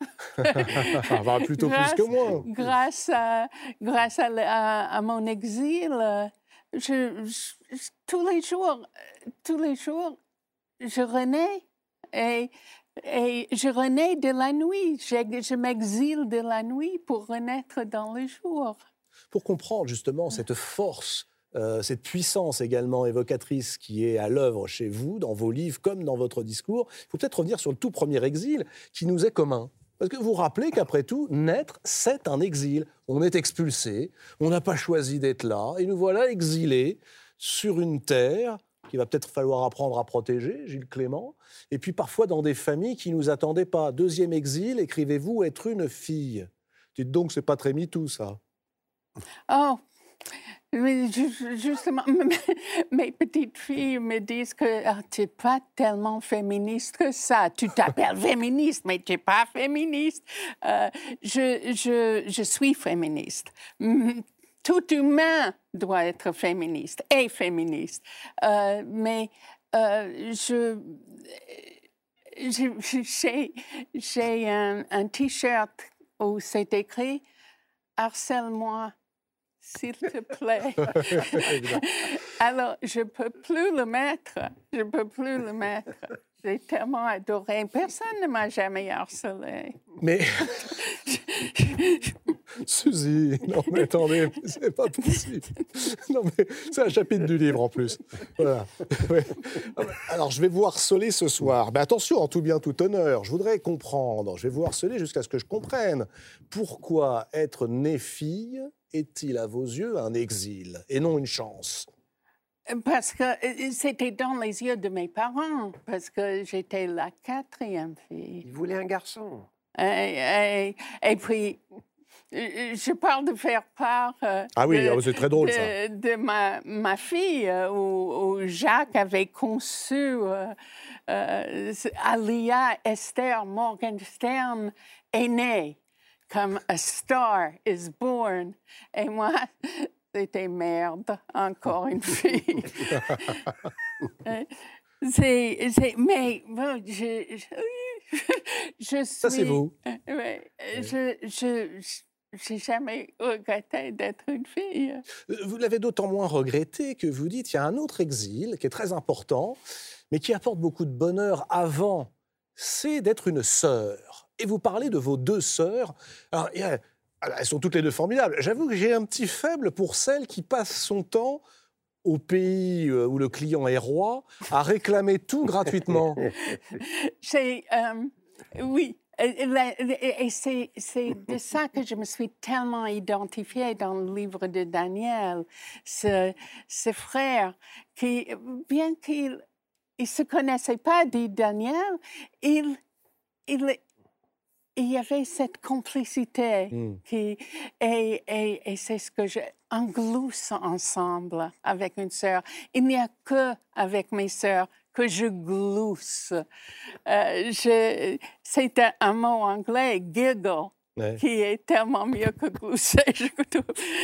S1: Ah, bah, plutôt plus que moi.
S4: Grâce à, grâce à, à- à mon exil, euh, je, je- je- tous les jours, euh, tous les jours, je renais et, et je renais de la nuit. Je, je m'exile de la nuit pour renaître dans le jour.
S1: Pour comprendre justement cette force euh, cette puissance également évocatrice qui est à l'œuvre chez vous, dans vos livres comme dans votre discours. Il faut peut-être revenir sur le tout premier exil qui nous est commun. Parce que vous vous rappelez qu'après tout, naître, c'est un exil. On est expulsé, on n'a pas choisi d'être là, et nous voilà exilés sur une terre qu'il va peut-être falloir apprendre à protéger, Gilles Clément, et puis parfois dans des familles qui ne nous attendaient pas. Deuxième exil, écrivez-vous être une fille. Dites donc, c'est pas très MeToo, ça.
S4: Oh, mais ju- justement, mes petites filles me disent que ah, tu n'es pas tellement féministe que ça. Tu t'appelles féministe, mais tu n'es pas féministe. Euh, je, je, je suis féministe. Mm, Tout humain doit être féministe et féministe. Euh, mais euh, je, je- j'ai, j'ai un, un T-shirt où c'est écrit « Harcèle-moi, s'il te plaît. » Alors, je ne peux plus le mettre. Je ne peux plus le mettre. J'ai tellement adoré. Personne ne m'a jamais harcelé.
S1: Mais... Suzy, non mais attendez, c'est pas possible. Non mais c'est un chapitre du livre en plus. Voilà. Ouais. Alors je vais vous harceler ce soir. Mais attention, en tout bien, tout honneur, je voudrais comprendre. Je vais vous harceler jusqu'à ce que je comprenne. Pourquoi être née fille est-il à vos yeux un exil et non une chance?
S4: Parce que euh, c'était dans les yeux de mes parents, parce que j'étais la quatrième fille.
S3: Il voulait un garçon.
S4: Et, et- et puis, euh, je parle de faire part euh,
S1: Ah oui,
S4: de,
S1: ah, c'est très drôle,
S4: de,
S1: ça.
S4: de ma, ma fille, euh, où, où Jacques avait conçu euh, euh, Alia Esther Morgenstern est née, comme a star is born. Et moi, c'était merde, encore une fille. Euh, c'est, c'est, mais bon, je, je, je suis...
S1: Ça, c'est vous.
S4: Euh, ouais, euh, je, je, j'ai jamais regretté d'être une fille.
S1: Vous l'avez d'autant moins regretté que vous dites qu'il y a un autre exil qui est très important, mais qui apporte beaucoup de bonheur avant, c'est d'être une sœur. Et vous parlez de vos deux sœurs. Alors, il y a- elles sont toutes les deux formidables. J'avoue que j'ai un petit faible pour celle qui passe son temps au pays euh, où le client est roi à réclamer tout gratuitement.
S4: C'est, euh, oui, et, la- et- et c'est, c'est de ça que je me suis tellement identifiée dans le livre de Daniel. Ce, ce frère qui, bien qu'il ne se connaissait pas, dit Daniel, il, il, il y avait cette complicité
S1: Mm.
S4: qui, et, et, et c'est ce que je englousse ensemble avec une sœur. Il n'y a que avec mes sœurs que je glousse. Euh, je, c'est un, un mot anglais, giggle,
S1: Ouais.
S4: qui est tellement mieux que glousser, je trouve.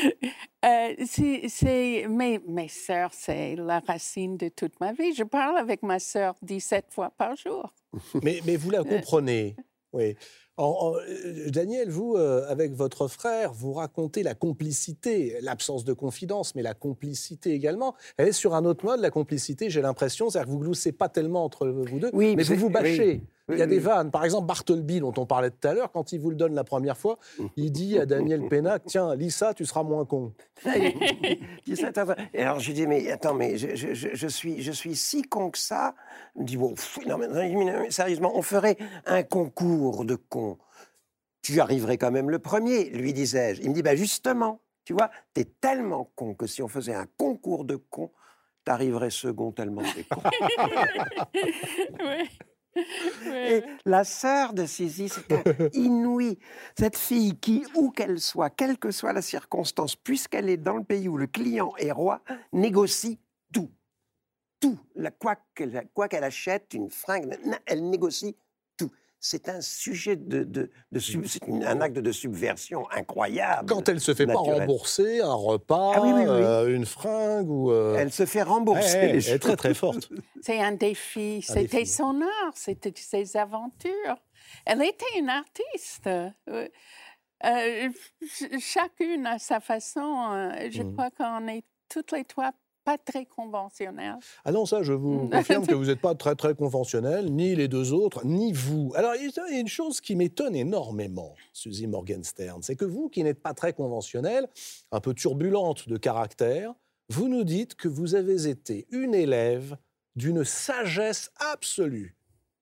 S4: Euh, c'est, c'est, mes, mes sœurs, c'est la racine de toute ma vie. Je parle avec ma sœur dix-sept fois par jour.
S1: Mais, mais vous la comprenez, oui. En- en- euh, Daniel, vous, euh, avec votre frère, vous racontez la complicité, l'absence de confidence, mais la complicité également. Elle est sur un autre mode, la complicité, j'ai l'impression, c'est-à-dire que vous gloussez pas tellement entre vous deux,
S3: Oui,
S1: mais
S3: c'est-
S1: vous vous bâchez.
S3: oui.
S1: Il y a
S3: Oui,
S1: des
S3: oui.
S1: vannes. Par exemple, Bartleby, dont on parlait tout à l'heure, quand il vous le donne la première fois, il dit à Daniel Pénac, tiens, lis ça, tu seras moins con.
S3: Dis ça, attends, attends. Et alors je lui dis, mais attends, mais je, je- je- je suis, je suis si con que ça. Il me dit, bon, pff, non, mais, non, mais, non, mais sérieusement, on ferait un concours de cons. Tu arriverais quand même le premier, lui disais-je. Il me dit, bah justement, tu vois, t'es tellement con que si on faisait un concours de cons, t'arriverais second tellement t'es con.
S4: Oui.
S3: Et la sœur de Suzy, c'était inouï. Cette fille qui, où qu'elle soit, quelle que soit la circonstance, puisqu'elle est dans le pays où le client est roi, négocie tout. Tout. La- Quoi qu'elle quoi qu'elle achète, une fringue, elle négocie tout. C'est un sujet de... de, de sub- c'est une- un acte de subversion incroyable.
S1: Quand elle se fait pas
S3: naturel.
S1: rembourser un repas,
S3: Ah oui, oui, oui.
S1: euh, une fringue ou... euh,
S3: Elle se fait
S1: ouais,
S3: rembourser.
S1: ouais,
S3: les
S1: elle est très
S3: choses.
S1: très forte.
S4: C'est un défi.
S1: Un
S4: C'était
S1: défi.
S4: son art, c'était ses aventures. Elle était une artiste. Euh, euh, ch- chacune à sa façon. euh, Je
S1: Mhm.
S4: crois qu'on est toutes les trois pas très conventionnelles.
S1: Ah non, ça, je vous
S4: Mm.
S1: confirme que vous n'êtes pas très, très conventionnel, ni les deux autres, ni vous. Alors, il y a une chose qui m'étonne énormément, Suzy Morgenstern, c'est que vous, qui n'êtes pas très conventionnelle, un peu turbulente de caractère, vous nous dites que vous avez été une élève d'une sagesse absolue.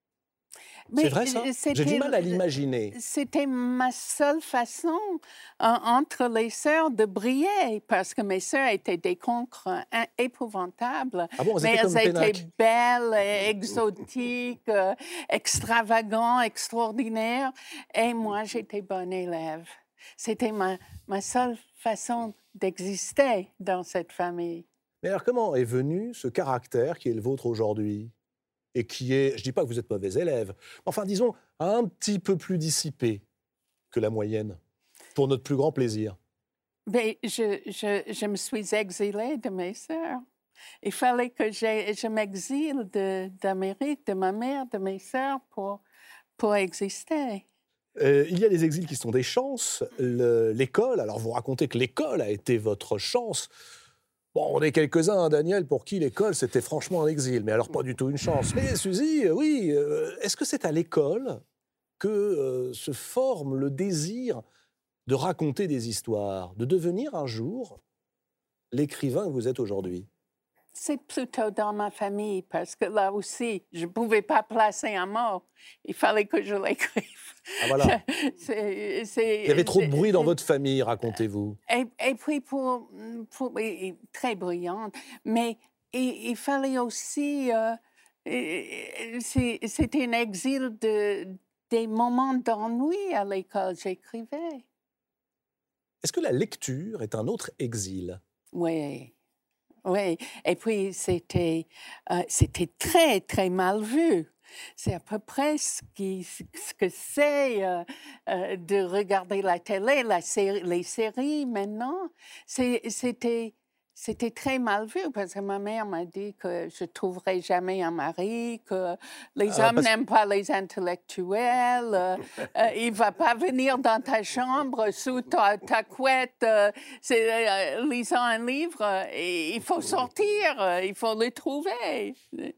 S4: Mais
S1: C'est vrai ça? J'ai
S4: c'était-
S1: du mal à l'imaginer.
S4: C'était ma seule façon euh, entre les sœurs de briller, parce que mes sœurs étaient des cancres hein, épouvantables.
S1: Ah bon, elles
S4: mais
S1: étaient comme
S4: elles étaient
S1: Pénac.
S4: belles, et exotiques, euh, extravagantes, extraordinaires. Et moi, j'étais bonne élève. C'était ma, ma seule façon d'exister dans cette famille.
S1: Mais alors, comment est venu ce caractère qui est le vôtre aujourd'hui? Et qui est, je ne dis pas que vous êtes mauvais élève, enfin, disons, un petit peu plus dissipé que la moyenne, pour notre plus grand plaisir.
S4: Mais je, je, je me suis exilée de mes sœurs. Il fallait que j'ai- je m'exile de- d'Amérique, de ma mère, de mes sœurs, pour, pour exister.
S1: Euh, il y a des exils qui sont des chances. Le- L'école, alors vous racontez que l'école a été votre chance. Bon, on est quelques-uns, hein, Daniel, pour qui l'école, c'était franchement un exil. Mais alors, pas du tout une chance. Mais Suzy, euh, oui, euh, est-ce que c'est à l'école que euh, se forme le désir de raconter des histoires, de devenir un jour l'écrivain que vous êtes aujourd'hui?
S4: C'est plutôt dans ma famille, parce que là aussi, je ne pouvais pas placer un mot. Il fallait que je l'écrive.
S1: Ah voilà,
S4: C'est- c'est-
S1: il y avait trop de
S4: c'est-
S1: bruit dans votre famille, racontez-vous.
S4: Et, et puis, pour, pour- et- et très brillante, mais il, il fallait aussi... euh, et- et- c'est- C'était un exil de, des moments d'ennui à l'école. J'écrivais.
S1: Est-ce que la lecture est un autre exil?
S4: Oui, oui. Et puis, c'était euh, c'était très, très mal vu. C'est à peu près ce, qui, ce que c'est euh, euh, de regarder la télé, la série, les séries maintenant. C'est- C'était c'était très mal vu, parce que ma mère m'a dit que je ne trouverais jamais un mari, que les
S1: Ah,
S4: hommes
S1: parce-
S4: n'aiment pas les intellectuels, euh, euh, il ne va pas venir dans ta chambre sous ta, ta couette, euh, c'est, euh, lisant un livre. euh, et il faut sortir, euh, il faut le trouver.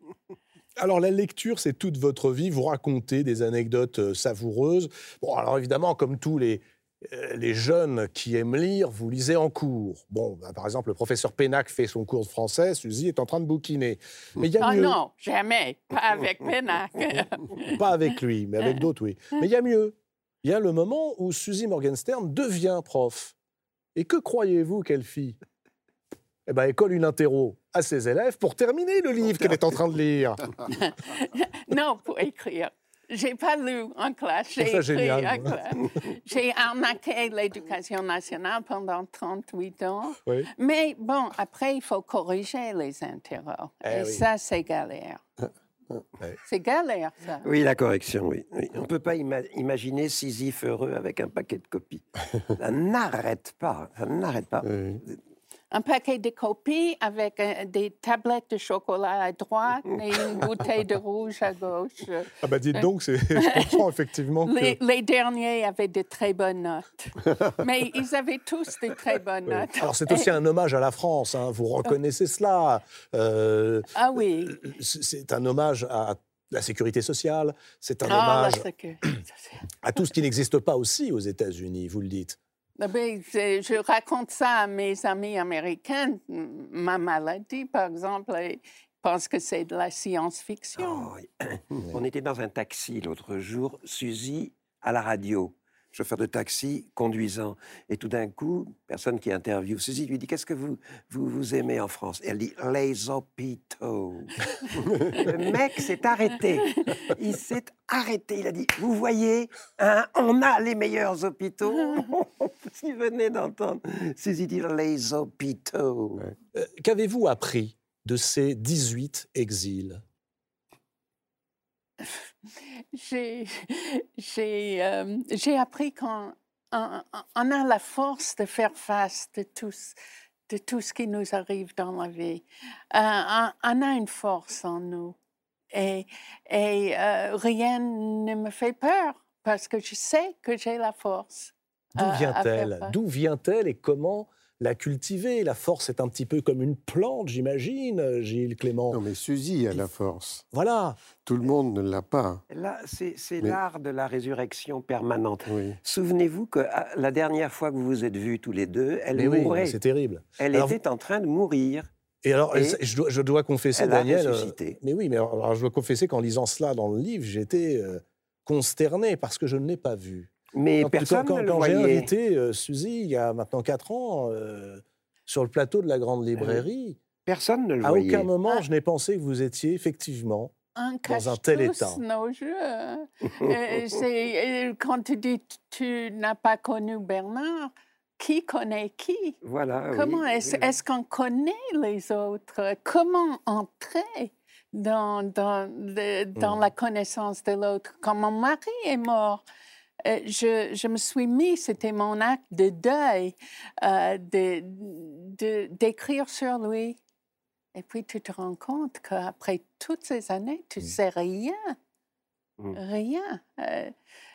S1: Alors, la lecture, c'est toute votre vie. Vous racontez des anecdotes euh, savoureuses. Bon, alors évidemment, comme tous les, euh, les jeunes qui aiment lire, vous lisez en cours. Bon, bah, par exemple, le professeur Pénac fait son cours de français, Suzy est en train de bouquiner. Mais il y a
S4: Ah
S1: mieux.
S4: non, jamais, pas avec Pénac.
S1: Pas avec lui, mais avec d'autres, oui. Mais il y a mieux. Il y a le moment où Suzy Morgenstern devient prof. Et que croyez-vous qu'elle fit? Eh bien, elle colle une interro à ses élèves pour terminer le livre qu'elle est en train de lire.
S4: Non, pour écrire. J'ai pas lu en classe, j'ai
S1: ça
S4: écrit
S1: génial,
S4: en
S1: moi.
S4: classe. J'ai arnaqué l'éducation nationale pendant trente-huit ans.
S1: Oui.
S4: Mais bon, après, il faut corriger les interros.
S1: Eh
S4: Et
S1: oui.
S4: ça, c'est galère.
S1: Ouais.
S4: C'est galère, ça.
S3: Oui, la correction, oui. oui. On ne peut pas ima- imaginer Sisyphe heureux avec un paquet de copies. Ça n'arrête pas, ça n'arrête pas.
S5: Oui.
S4: Un paquet de copies avec euh, des tablettes de chocolat à droite et une bouteille de rouge à gauche.
S1: Ah bah dites donc, c'est- je comprends effectivement que...
S4: Les, les derniers avaient de très bonnes notes. Mais ils avaient tous de très bonnes
S1: Oui.
S4: notes.
S1: Alors c'est aussi un hommage à la France, hein, vous reconnaissez cela. Euh,
S4: Ah oui.
S1: c'est c'est un hommage à la sécurité sociale, c'est un
S4: Ah, la
S1: hommage
S4: sécurité sociale.
S1: à tout ce qui n'existe pas aussi aux États-Unis, vous le dites.
S4: Ah ben, c'est- je raconte ça à mes amis américains. Ma maladie, par exemple, ils pensent que c'est de la science-fiction.
S3: Oh, oui. On était dans un taxi l'autre jour, Suzy à la radio, chauffeur de taxi, conduisant. Et tout d'un coup, personne qui interviewe Suzy lui dit « Qu'est-ce que vous, vous, vous aimez en France ?» Et elle dit « Les hôpitaux. » Le mec s'est arrêté. Il s'est arrêté. Il a dit « Vous voyez, hein, on a les meilleurs hôpitaux. » Si venez d'entendre Suzy dire « Les hôpitaux. »
S1: Euh, Qu'avez-vous appris de ces dix-huit exils?
S4: J'ai j'ai, euh, j'ai appris qu'on on, on a la force de faire face de tout, ce- de tout ce qui nous arrive dans la vie. Euh, on, on a une force en nous. Et, et euh, rien ne me fait peur, parce que je sais que j'ai la force.
S1: D'où
S4: euh, à faire
S1: vient-elle?
S4: face.
S1: D'où vient-elle et comment la cultiver. La force est un petit peu comme une plante, j'imagine, Gilles Clément.
S5: Non, mais Suzy a la force.
S1: Voilà.
S5: Tout le monde ne l'a pas.
S3: Là, c'est c'est
S5: Mais-
S3: l'art de la résurrection permanente.
S5: Oui.
S3: Souvenez-vous que ah, la dernière fois que vous vous êtes vus tous les deux, elle
S1: Mais oui,
S3: mourait.
S1: c'est terrible.
S3: Elle
S1: Alors,
S3: était en train de mourir.
S1: Et alors,
S3: Et
S1: je, dois, je dois confesser,
S3: elle a
S1: Daniel. euh,
S3: ressuscité.
S1: mais oui, mais alors, alors, je dois confesser qu'en lisant cela dans le livre, j'étais euh, consterné parce que je ne l'ai pas vu.
S3: Mais
S1: Quand,
S3: personne
S1: quand,
S3: ne le
S1: quand j'ai
S3: voyait.
S1: invité euh, Suzy, il y a maintenant quatre ans, euh, sur le plateau de la Grande Librairie,
S3: Personne ne le
S1: à
S3: voyait.
S1: aucun moment
S4: Ah.
S1: je n'ai pensé que vous étiez effectivement
S4: On
S1: dans un
S4: cache
S1: tel
S4: tous
S1: état.
S4: nos jeux. Euh, c'est- euh, quand tu dis que tu n'as pas connu Bernard, qui connaît qui?
S3: Voilà. oui,
S4: Comment est-ce
S3: oui, oui.
S4: est-ce qu'on connaît les autres? Comment entrer dans, dans, le- dans
S1: Mm.
S4: la connaissance de l'autre? Quand mon mari est mort, euh, je, je me suis mis, c'était mon acte de deuil, euh, de, de- d'écrire sur lui. Et puis tu te rends compte qu'après toutes ces années, tu
S1: Mm.
S4: sais rien.
S3: Mm.
S4: Rien. Euh,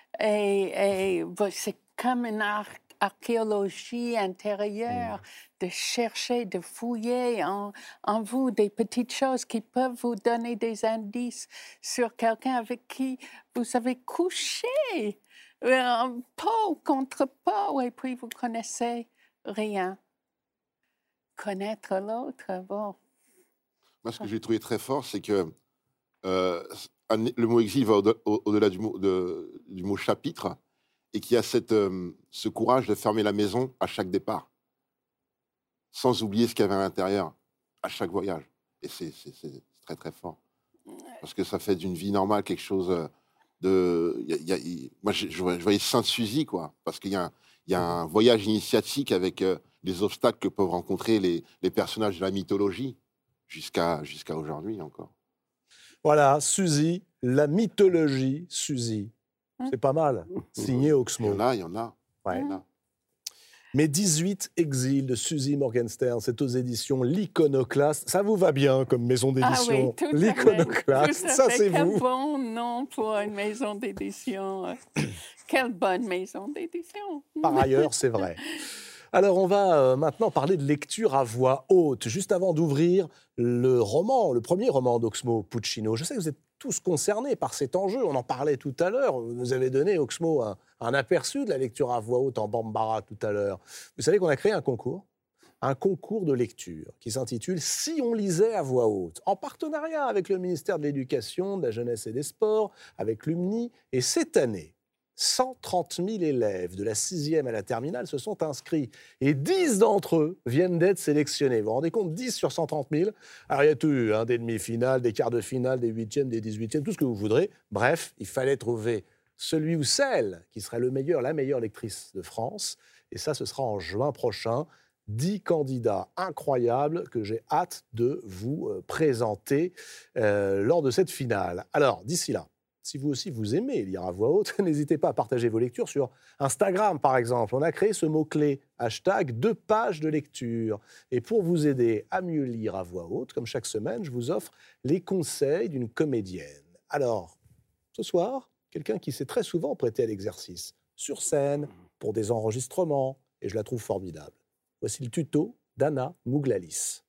S4: et et bah, c'est comme une ar- archéologie intérieure de chercher, de fouiller en, en vous des petites choses qui peuvent vous donner des indices sur quelqu'un avec qui vous avez couché, euh, peau contre peau, et puis vous connaissez rien. Connaître l'autre, bon.
S2: Moi, ce que j'ai trouvé très fort, c'est que euh, un- le mot exil va au- au- au-delà du, mot, de- du mot chapitre et qu'il y a cette, euh, ce courage de fermer la maison à chaque départ, sans oublier ce qu'il y avait à l'intérieur à chaque voyage. Et c'est c'est- c'est très, très fort. Parce que ça fait d'une vie normale quelque chose euh, de... il y a- il y a- il- moi, je, je voyais je voyais Sainte-Suzy, quoi. Parce qu'il y a, un- il y a un voyage initiatique avec euh, les obstacles que peuvent rencontrer les, les personnages de la mythologie, jusqu'à jusqu'à aujourd'hui encore.
S1: Voilà, Suzy, la mythologie Suzy. C'est pas mal. Signé
S2: Il y
S1: Oxmo.
S2: en a, il y en a.
S1: Ouais.
S2: il y en a.
S1: Mes dix-huit exils de Suzy Morgenstern, c'est aux éditions L'Iconoclaste. Ça vous va bien comme maison
S4: Ah
S1: d'édition?
S4: oui, tout à fait.
S1: L'Iconoclaste,
S4: Tout à
S1: ça
S4: fait.
S1: c'est
S4: Quel
S1: vous.
S4: bon nom pour une maison d'édition. Quelle bonne maison d'édition.
S1: Par ailleurs, c'est vrai. Alors, on va euh, maintenant parler de lecture à voix haute. Juste avant d'ouvrir le roman, le premier roman d'Oxmo Puccino. Je sais que vous êtes tous concernés par cet enjeu. On en parlait tout à l'heure. Vous nous avez donné, Oxmo, un, un aperçu de la lecture à voix haute en Bambara tout à l'heure. Vous savez qu'on a créé un concours, un concours de lecture qui s'intitule « Si on lisait à voix haute », en partenariat avec le ministère de l'Éducation, de la Jeunesse et des Sports, avec l'U M N I. Et cette année, cent trente mille élèves de la sixième à la terminale se sont inscrits. Et dix d'entre eux viennent d'être sélectionnés. Vous vous rendez compte, dix sur cent trente mille. Alors, il y a tout eu, hein, des demi-finales, des quarts de finale, des huitièmes, des dix-huitièmes, tout ce que vous voudrez. Bref, il fallait trouver celui ou celle qui serait le meilleur, la meilleure lectrice de France. Et ça, ce sera en juin prochain. Dix candidats incroyables que j'ai hâte de vous euh, présenter euh, lors de cette finale. Alors, d'ici là, si vous aussi vous aimez lire à voix haute, n'hésitez pas à partager vos lectures sur Instagram, par exemple. On a créé ce mot-clé, hashtag deux pages de lecture. Et pour vous aider à mieux lire à voix haute, comme chaque semaine, je vous offre les conseils d'une comédienne. Alors, ce soir, quelqu'un qui s'est très souvent prêté à l'exercice, sur scène, pour des enregistrements, et je la trouve formidable. Voici le tuto d'Anna Mouglalis.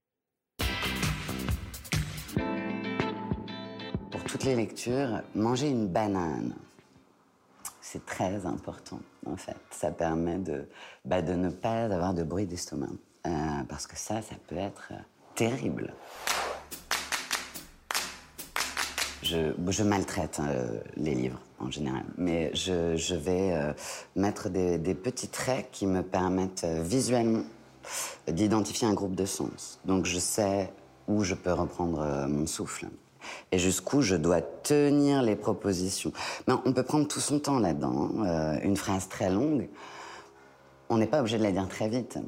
S7: Pour toutes les lectures, manger une banane, c'est très important, en fait. Ça permet de, bah, de ne pas avoir de bruit d'estomac. Euh, parce que ça, ça peut être euh, terrible. Je, je maltraite euh, les livres, en général. Mais je, je vais euh, mettre des, des petits traits qui me permettent euh, visuellement d'identifier un groupe de sens. Donc je sais où je peux reprendre euh, mon souffle. Et jusqu'où je dois tenir les propositions. Mais on peut prendre tout son temps là-dedans. Hein. Euh, une phrase très longue, on n'est pas obligé de la dire très vite.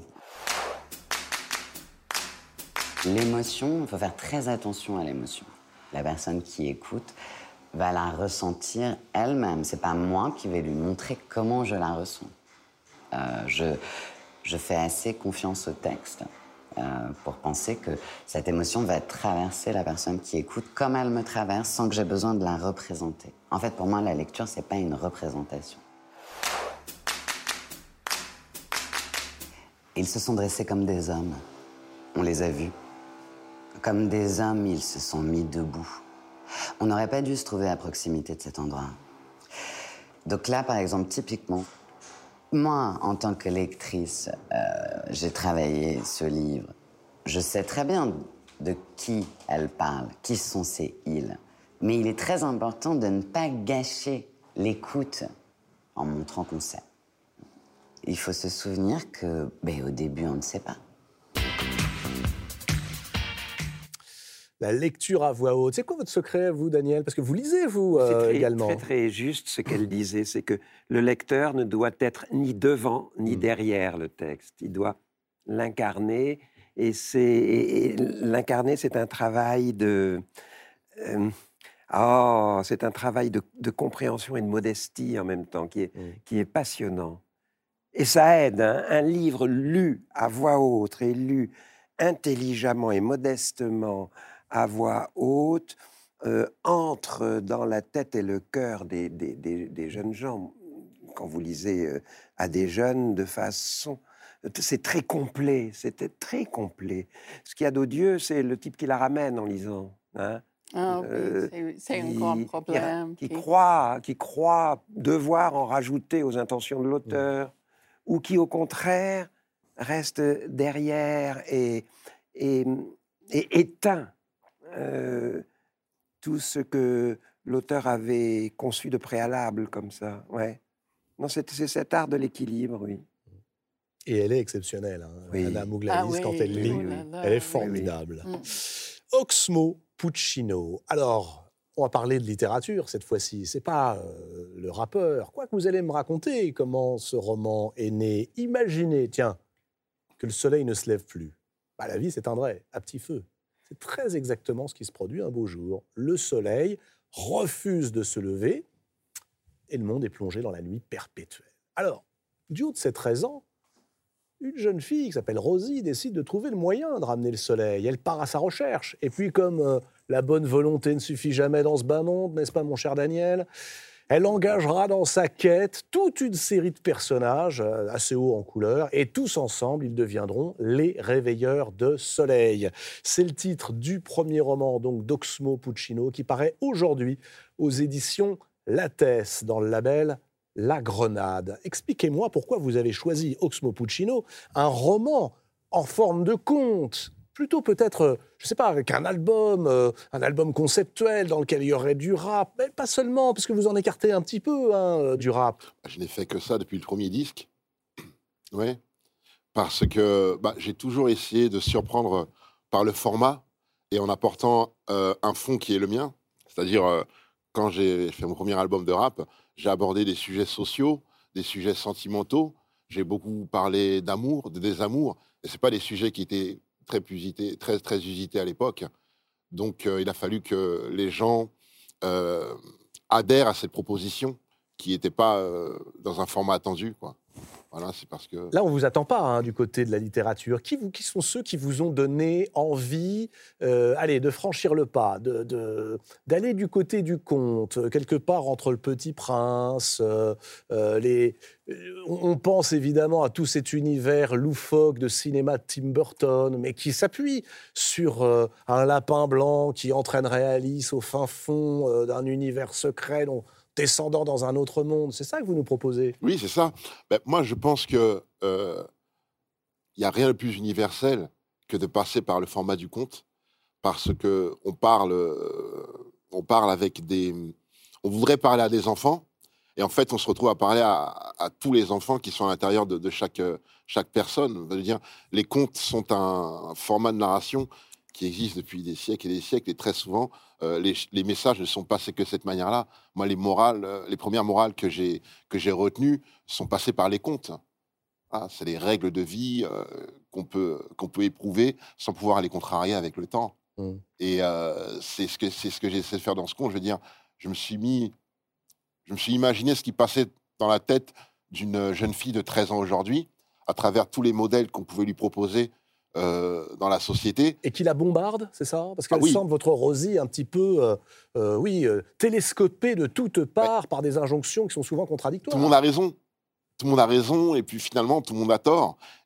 S7: L'émotion, il faut faire très attention à l'émotion. La personne qui écoute va la ressentir elle-même. C'est pas moi qui vais lui montrer comment je la ressens. Euh, je, je fais assez confiance au texte euh, pour penser que cette émotion va traverser la personne qui écoute comme elle me traverse sans que j'ai besoin de la représenter. En fait, pour moi, la lecture, c'est pas une représentation. Ils se sont dressés comme des hommes. On les a vus. Comme des hommes, ils se sont mis debout. On n'aurait pas dû se trouver à proximité de cet endroit. Donc là, par exemple, typiquement, moi, en tant que lectrice, euh, j'ai travaillé ce livre. Je sais très bien de qui elle parle, qui sont ces îles. Mais il est très important de ne pas gâcher l'écoute en montrant qu'on sait. Il faut se souvenir que, ben, au début, on ne sait pas.
S1: La lecture à voix haute. C'est quoi votre secret, vous, Daniel? Parce que vous lisez, vous, euh,
S3: C'est très,
S1: également.
S3: très, très juste ce qu'elle disait, c'est que le lecteur ne doit être ni devant ni
S1: Mm.
S3: derrière le texte. Il doit l'incarner. Et, c'est, et, et l'incarner, c'est un travail de... Euh, oh, c'est un travail de, de compréhension et de modestie en même temps, qui est,
S1: Mm.
S3: qui est passionnant. Et ça aide, hein, un livre lu à voix haute et lu intelligemment et modestement à voix haute, euh, entre dans la tête et le cœur des, des, des, des jeunes gens. Quand vous lisez euh, à des jeunes de façon... C'est très complet, c'était très complet. Ce qu'il y a d'odieux, c'est le type qui la ramène en lisant. Hein,
S4: Ah oui,
S3: euh,
S4: c'est- c'est un
S3: qui-
S4: grand
S3: qui-
S4: problème.
S3: Qui,
S4: qui-
S3: croit, qui croit devoir en rajouter aux intentions de l'auteur, ou qui, au contraire, reste derrière et, et, et éteint euh, tout ce que l'auteur avait conçu de préalable, comme ça. Ouais. Non, c'est, c'est cet art de l'équilibre, oui.
S1: Et elle est exceptionnelle, hein,
S3: Oui.
S1: Anna Mouglalis,
S4: Ah oui,
S1: quand elle
S3: oui,
S1: lit.
S3: oui,
S4: là là,
S1: Elle est
S4: oui.
S1: formidable.
S4: Mm.
S1: Oxmo Puccino. Alors, on va parler de littérature cette fois-ci. C'est pas euh, le rappeur. Quoi que vous allez me raconter comment ce roman est né. Imaginez, tiens, que le soleil ne se lève plus. Bah, la vie s'éteindrait à petit feu. C'est très exactement ce qui se produit un beau jour. Le soleil refuse de se lever et le monde est plongé dans la nuit perpétuelle. Alors, du haut de ses treize ans, une jeune fille qui s'appelle Rosie décide de trouver le moyen de ramener le soleil. Elle part à sa recherche. Et puis, comme euh, la bonne volonté ne suffit jamais dans ce bas monde, n'est-ce pas, mon cher Daniel, elle engagera dans sa quête toute une série de personnages euh, assez hauts en couleur. Et tous ensemble, ils deviendront les réveilleurs de soleil. C'est le titre du premier roman donc d'Oxmo Puccino qui paraît aujourd'hui aux éditions Lattès dans le label La Grenade. Expliquez-moi pourquoi vous avez choisi Oxmo Puccino, un roman en forme de conte, plutôt peut-être, je ne sais pas, avec un album, euh, un album conceptuel dans lequel il y aurait du rap, mais pas seulement, parce que vous en écartez un petit peu hein, du rap.
S2: Je n'ai fait que ça depuis le premier disque. Oui. Parce que bah, j'ai toujours essayé de surprendre par le format et en apportant euh, un fond qui est le mien. C'est-à-dire, euh, quand j'ai fait mon premier album de rap, j'ai abordé des sujets sociaux, des sujets sentimentaux. J'ai beaucoup parlé d'amour, de désamour. Et ce pas des sujets qui étaient très, usités, très, très usités à l'époque. Donc, euh, il a fallu que les gens euh, adhèrent à cette proposition qui n'était pas euh, dans un format attendu, quoi. Voilà, c'est parce que...
S1: Là, on ne vous attend pas hein, du côté de la littérature. Qui, vous, qui sont ceux qui vous ont donné envie euh, allez, de franchir le pas, de, de, d'aller du côté du conte, quelque part entre Le Petit Prince, euh, euh, les... On pense évidemment à tout cet univers loufoque de cinéma de Tim Burton, mais qui s'appuie sur euh, un lapin blanc qui entraînerait Alice au fin fond euh, d'un univers secret dont... descendant dans un autre monde. C'est ça que vous nous proposez?
S2: Oui, c'est ça. Ben, moi, je pense que euh, y a rien de plus universel que de passer par le format du conte, parce que on parle, euh, on parle avec des... On voudrait parler à des enfants, et en fait, on se retrouve à parler à, à tous les enfants qui sont à l'intérieur de, de chaque, chaque personne. Je veux dire, les contes sont un, un format de narration qui existe depuis des siècles et des siècles, et très souvent, euh, les, les messages ne sont passés que de cette manière-là. Moi, les morales, euh, les premières morales que j'ai que j'ai retenues sont passées par les contes. Ah, c'est les règles de vie euh, qu'on peut qu'on peut éprouver sans pouvoir les contrarier avec le temps.
S1: Mmh.
S2: Et euh, c'est ce que c'est ce que j'essaie de faire dans ce conte. Je veux dire, je me suis mis, je me suis imaginé ce qui passait dans la tête d'une jeune fille de treize ans aujourd'hui, à travers tous les modèles qu'on pouvait lui proposer. Euh, dans la société.
S1: Et qui la bombarde, c'est ça? Parce qu'elle
S2: Ah oui.
S1: semble, votre Rosie, un petit peu euh, euh, oui, euh, télescopée de toutes parts
S2: Ouais.
S1: par des injonctions qui sont souvent contradictoires.
S2: Tout le monde a raison. Tout le monde a raison, et puis finalement, tout le monde a tort.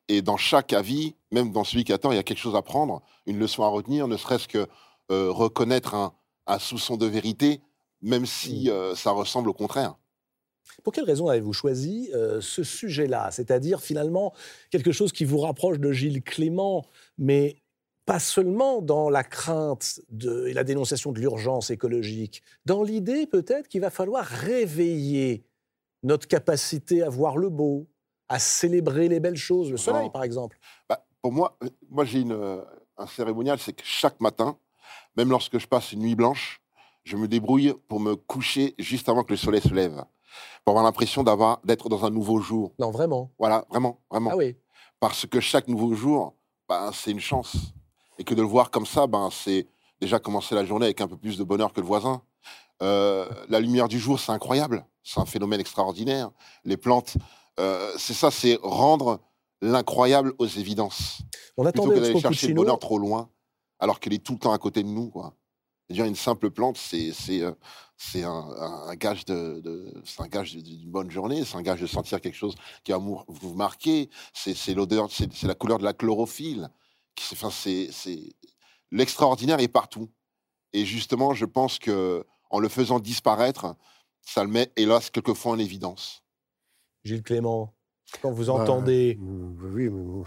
S2: Et dans chaque avis, même dans celui qui attend, il y a quelque chose à prendre, une leçon à retenir, ne serait-ce que euh, reconnaître un, un soupçon de vérité, même si
S1: Mmh.
S2: euh, ça ressemble au contraire.
S1: Pour quelle raison avez-vous choisi euh, ce sujet-là? C'est-à-dire finalement quelque chose qui vous rapproche de Gilles Clément, mais pas seulement dans la crainte de, et la dénonciation de l'urgence écologique, dans l'idée peut-être qu'il va falloir réveiller notre capacité à voir le beau, à célébrer les belles choses, le soleil
S2: Non.
S1: par exemple.
S2: Bah, pour moi, euh, moi j'ai une, euh, un cérémonial, c'est que chaque matin, même lorsque je passe une nuit blanche, je me débrouille pour me coucher juste avant que le soleil se lève, pour avoir l'impression d'avoir, d'être dans un nouveau jour.
S1: Non, vraiment.
S2: Voilà, vraiment, vraiment.
S1: Ah oui.
S2: Parce que chaque nouveau jour, ben, c'est une chance. Et que de le voir comme ça, ben, c'est déjà commencer la journée avec un peu plus de bonheur que le voisin. Euh, la lumière du jour, c'est incroyable. C'est un phénomène extraordinaire. Les plantes, euh, c'est ça, c'est rendre l'incroyable aux évidences.
S1: On
S2: Plutôt
S1: attendait
S2: que d'aller
S1: Oxmo
S2: chercher le
S1: Puccino.
S2: bonheur trop loin, alors qu'il est tout le temps à côté de nous, quoi. C'est-à-dire une simple plante, c'est c'est euh, c'est un, un- un gage de, de- c'est un gage de- d'une bonne journée, c'est un gage de sentir quelque chose qui va mou- vous marquer. C'est c'est l'odeur, c'est c'est la couleur de la chlorophylle. Qui, c'est- enfin, c'est c'est l'extraordinaire est partout. Et justement, je pense que en le faisant disparaître, ça le met hélas quelquefois en évidence.
S1: Gilles Clément, quand vous
S5: Bah,
S1: entendez...
S5: euh, oui, mais bon,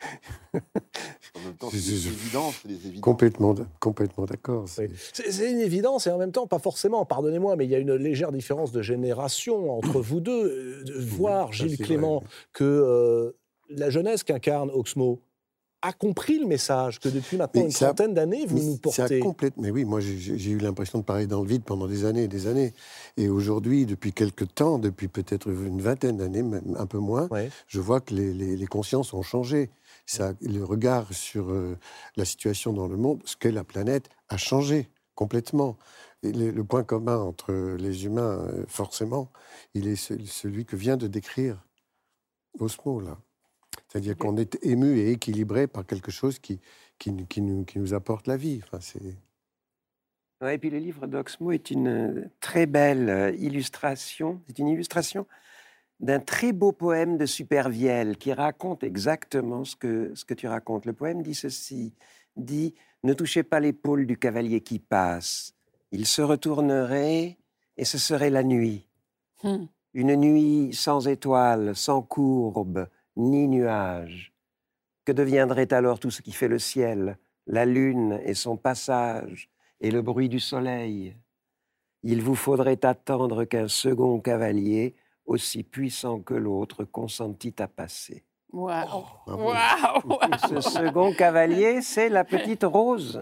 S2: En même temps,
S5: Je-
S2: c'est des
S5: je-
S2: évidences, c'est des évidences.
S5: complètement, d- complètement d'accord.
S1: Oui.
S5: c'est-
S1: C'est c'est une évidence et en même temps, pas forcément, pardonnez-moi, mais il y a une légère différence de génération entre vous deux. Euh, de voir,
S5: ça,
S1: Gilles
S5: c'est
S1: Clément,
S5: vrai.
S1: que euh, la jeunesse qu'incarne Oxmo a compris le message que depuis maintenant
S5: Mais
S1: une
S5: ça-
S1: trentaine d'années, vous
S5: Mais
S1: nous
S5: ça a
S1: portez.
S5: complète- Mais oui, moi j'ai- j'ai j'ai eu l'impression de parler dans le vide pendant des années et des années. Et aujourd'hui, depuis quelque temps, depuis peut-être une vingtaine d'années, même un peu moins,
S1: Ouais.
S5: je vois que les, les- les consciences ont changé. Ça, le regard sur euh, la situation dans le monde, ce qu'est la planète, a changé complètement. Et le, le point commun entre les humains, euh, forcément, il est ce- celui que vient de décrire Osmo, là. C'est-à-dire qu'on est ému et équilibré par quelque chose qui, qui, nous- qui nous, qui nous apporte la vie. Enfin, c'est...
S3: Ouais, et puis le livre d'Oxmo est une euh, très belle euh, illustration. C'est une illustration d'un très beau poème de Supervielle qui raconte exactement ce que, ce que tu racontes. Le poème dit ceci, dit « Ne touchez pas l'épaule du cavalier qui passe. Il se retournerait et ce serait la nuit.
S4: Hmm.
S3: Une nuit sans étoiles, sans courbe, ni nuages. Que deviendrait alors tout ce qui fait le ciel, la lune et son passage, et le bruit du soleil? Il vous faudrait attendre qu'un second cavalier, aussi puissant que l'autre, consentît à passer.
S4: Wow.
S5: bravo.
S4: Wow.
S3: Ce second cavalier, c'est la petite Rose.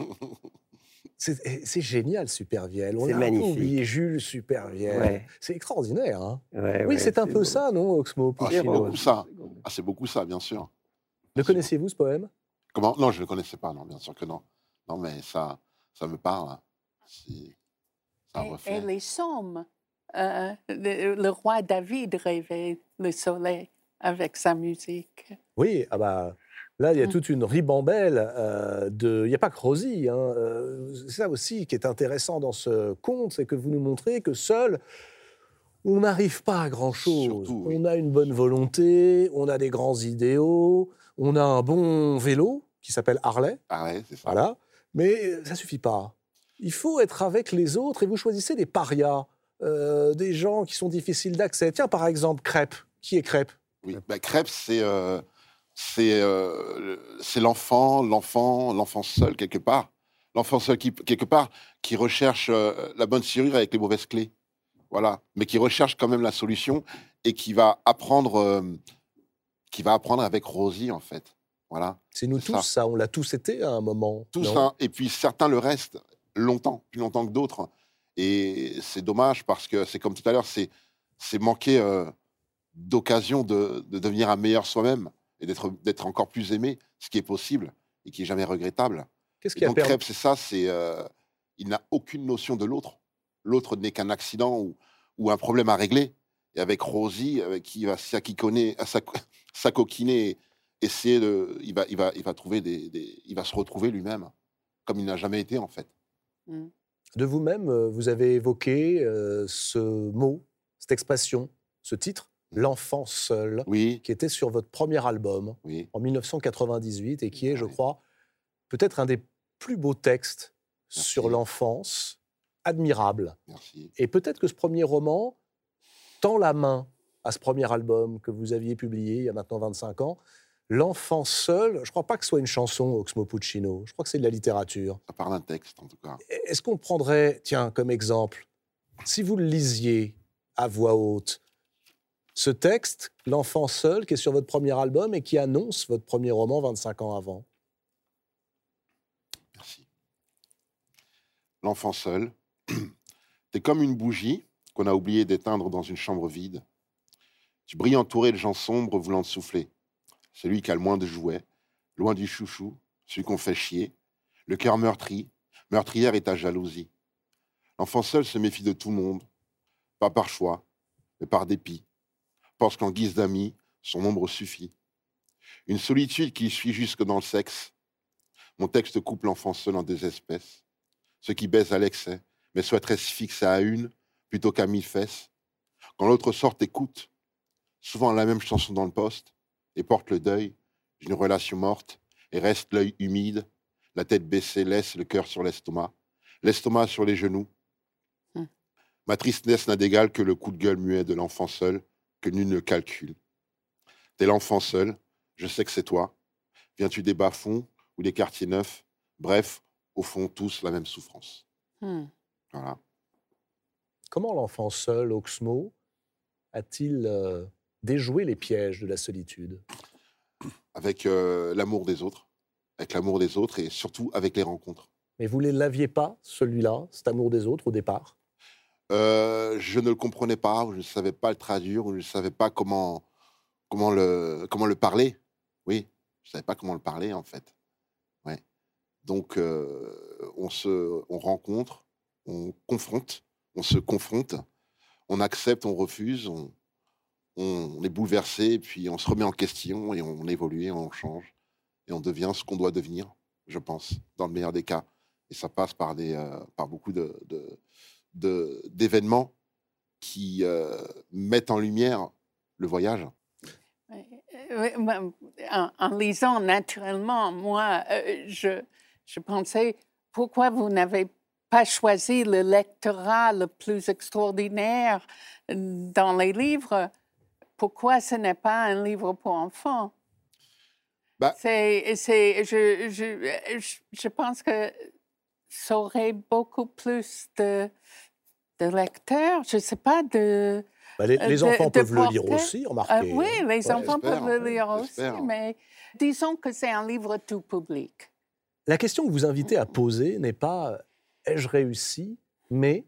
S1: C'est c'est génial, Supervielle. On
S3: C'est
S1: a un peu
S3: magnifique.
S1: oublié Jules Supervielle.
S3: Ouais.
S1: C'est extraordinaire. Hein.
S3: Ouais,
S1: oui,
S3: ouais,
S1: c'est un peu
S3: beau.
S1: ça, non, Oxmo
S2: Ah, c'est
S1: Puccino?
S2: beaucoup ça. Ah, c'est beaucoup ça, bien sûr.
S1: Le connaissiez-vous, ce poème?
S2: Comment? Non, je ne le connaissais pas, non, bien sûr que non. Non, mais ça, ça me parle. C'est c'est un
S4: Et, et
S2: reflet.
S4: les psaumes. Euh, le, le roi David rêvait le soleil avec sa musique.
S1: Oui, ah bah, là, il y a
S4: Mm.
S1: toute une ribambelle euh, de... Il n'y a pas que Rosie. Hein, euh, c'est ça aussi qui est intéressant dans ce conte, c'est que vous nous montrez que seul, on n'arrive pas à grand-chose.
S2: Surtout, oui.
S1: On a une bonne volonté, on a des grands idéaux, on a un bon vélo qui s'appelle Harley,
S2: Ah ouais, c'est ça.
S1: voilà, mais ça suffit pas. Il faut être avec les autres et vous choisissez des parias, euh, des gens qui sont difficiles d'accès. Tiens, par exemple, Crêpe. Qui est Crêpe?
S2: Oui, bah, Crêpe, c'est euh, c'est euh, le- c'est l'enfant, l'enfant, l'enfant seul quelque part, l'enfant seul qui quelque part qui recherche euh, la bonne serrure avec les mauvaises clés, voilà, mais qui recherche quand même la solution et qui va apprendre, euh, qui va apprendre avec Rosie en fait, voilà,
S1: C'est nous
S2: C'est
S1: tous,
S2: ça.
S1: ça. On l'a tous été à un moment.
S2: tout
S1: non?
S2: ça. Et puis certains le restent longtemps, plus longtemps que d'autres, et c'est dommage parce que c'est comme tout à l'heure, c'est c'est manquer euh, d'occasion de, de devenir un meilleur soi-même et d'être d'être encore plus aimé, ce qui est possible et qui est jamais regrettable.
S1: Qu'est-ce
S2: Et
S1: qui a
S2: donc
S1: permis
S2: Crêpe, c'est ça, c'est euh, il n'a aucune notion de l'autre. L'autre n'est qu'un accident ou, ou un problème à régler. Et avec Rosie, avec qui il va s'aquiconner, à s'ac- s'acoquiner, et essayer de, il va, il va, il va trouver des, des- il va se retrouver lui-même, comme il n'a jamais été en fait.
S4: Mm.
S1: De vous-même, euh, vous avez évoqué euh, ce mot, cette expression, ce titre, L'enfant seul,
S2: Oui,
S1: qui était sur votre premier album
S2: oui.
S1: en mille neuf cent quatre-vingt-dix-huit et qui est, je
S2: Oui.
S1: crois, peut-être un des plus beaux textes
S2: Merci.
S1: sur l'enfance, admirable.
S2: Merci.
S1: Et peut-être que ce premier roman tend la main à ce premier album que vous aviez publié il y a maintenant vingt-cinq ans. L'enfant seul, je ne crois pas que ce soit une chanson, Oxmo Puccino. Je crois que c'est de la littérature.
S2: Ça part d'un texte, en tout cas.
S1: Est-ce qu'on prendrait, tiens, comme exemple, si vous le lisiez à voix haute, ce texte, L'enfant seul, qui est sur votre premier album et qui annonce votre premier roman vingt-cinq ans avant?
S2: Merci. L'enfant seul. T'es comme une bougie qu'on a oublié d'éteindre dans une chambre vide. Tu brilles entouré de gens sombres voulant te souffler. Celui qui a le moins de jouets, loin du chouchou, celui qu'on fait chier, le cœur meurtri, meurtrière est ta jalousie. L'enfant seul se méfie de tout le monde, pas par choix, mais par dépit. Pense qu'en guise d'ami, son ombre suffit. Une solitude qui suit jusque dans le sexe. Mon texte coupe l'enfant seul en deux espèces. Ceux qui baisent à l'excès, mais souhaiteraient se fixer à une plutôt qu'à mille fesses. Quand l'autre sort, écoute, souvent la même chanson dans le poste, et porte le deuil d'une relation morte, et reste l'œil humide, la tête baissée, laisse le cœur sur l'estomac, l'estomac sur les genoux.
S4: Hmm.
S2: Ma tristesse n'a d'égal que le coup de gueule muet de l'enfant seul, que nul ne calcule. T'es l'enfant seul, je sais que c'est toi. Viens-tu des bas-fonds ou des quartiers neufs? Bref, au fond, tous la même souffrance.
S4: Hmm.
S2: Voilà.
S1: Comment l'enfant seul, Oxmo, a-t-il euh, déjoué les pièges de la solitude?
S2: Avec euh, l'amour des autres, avec l'amour des autres et surtout avec les rencontres.
S1: Mais vous ne l'aviez pas, celui-là, cet amour des autres, au départ?
S2: Euh, je ne le comprenais pas, ou je ne savais pas le traduire, ou je ne savais pas comment, comment, le, comment le parler. Oui, je ne savais pas comment le parler, en fait. Ouais. Donc, euh, on se on rencontre, on confronte, on se confronte, on accepte, on refuse, on, on, on est bouleversé, et puis on se remet en question, et on évolue, et on change, et on devient ce qu'on doit devenir, je pense, dans le meilleur des cas. Et ça passe par, des, euh, par beaucoup de... de De, d'événements qui euh, mettent en lumière le voyage.
S4: Oui, en, en lisant naturellement, moi, euh, je, je pensais, pourquoi vous n'avez pas choisi le lectorat le plus extraordinaire dans les livres? Pourquoi ce n'est pas un livre pour enfants?
S2: Bah,
S4: c'est, c'est, je, je, je, je pense que ça aurait beaucoup plus de, de lecteurs, je ne sais pas, de...
S1: Bah, les, les
S4: de,
S1: enfants
S4: de
S1: peuvent le
S4: porter.
S1: lire aussi, remarquez.
S4: Euh, oui,
S1: hein.
S4: les
S1: Ouais.
S4: enfants
S2: j'espère,
S4: peuvent le lire aussi,
S2: j'espère.
S4: mais disons que c'est un livre tout public.
S1: La question que vous invitez à poser n'est pas « ai-je réussi ?» mais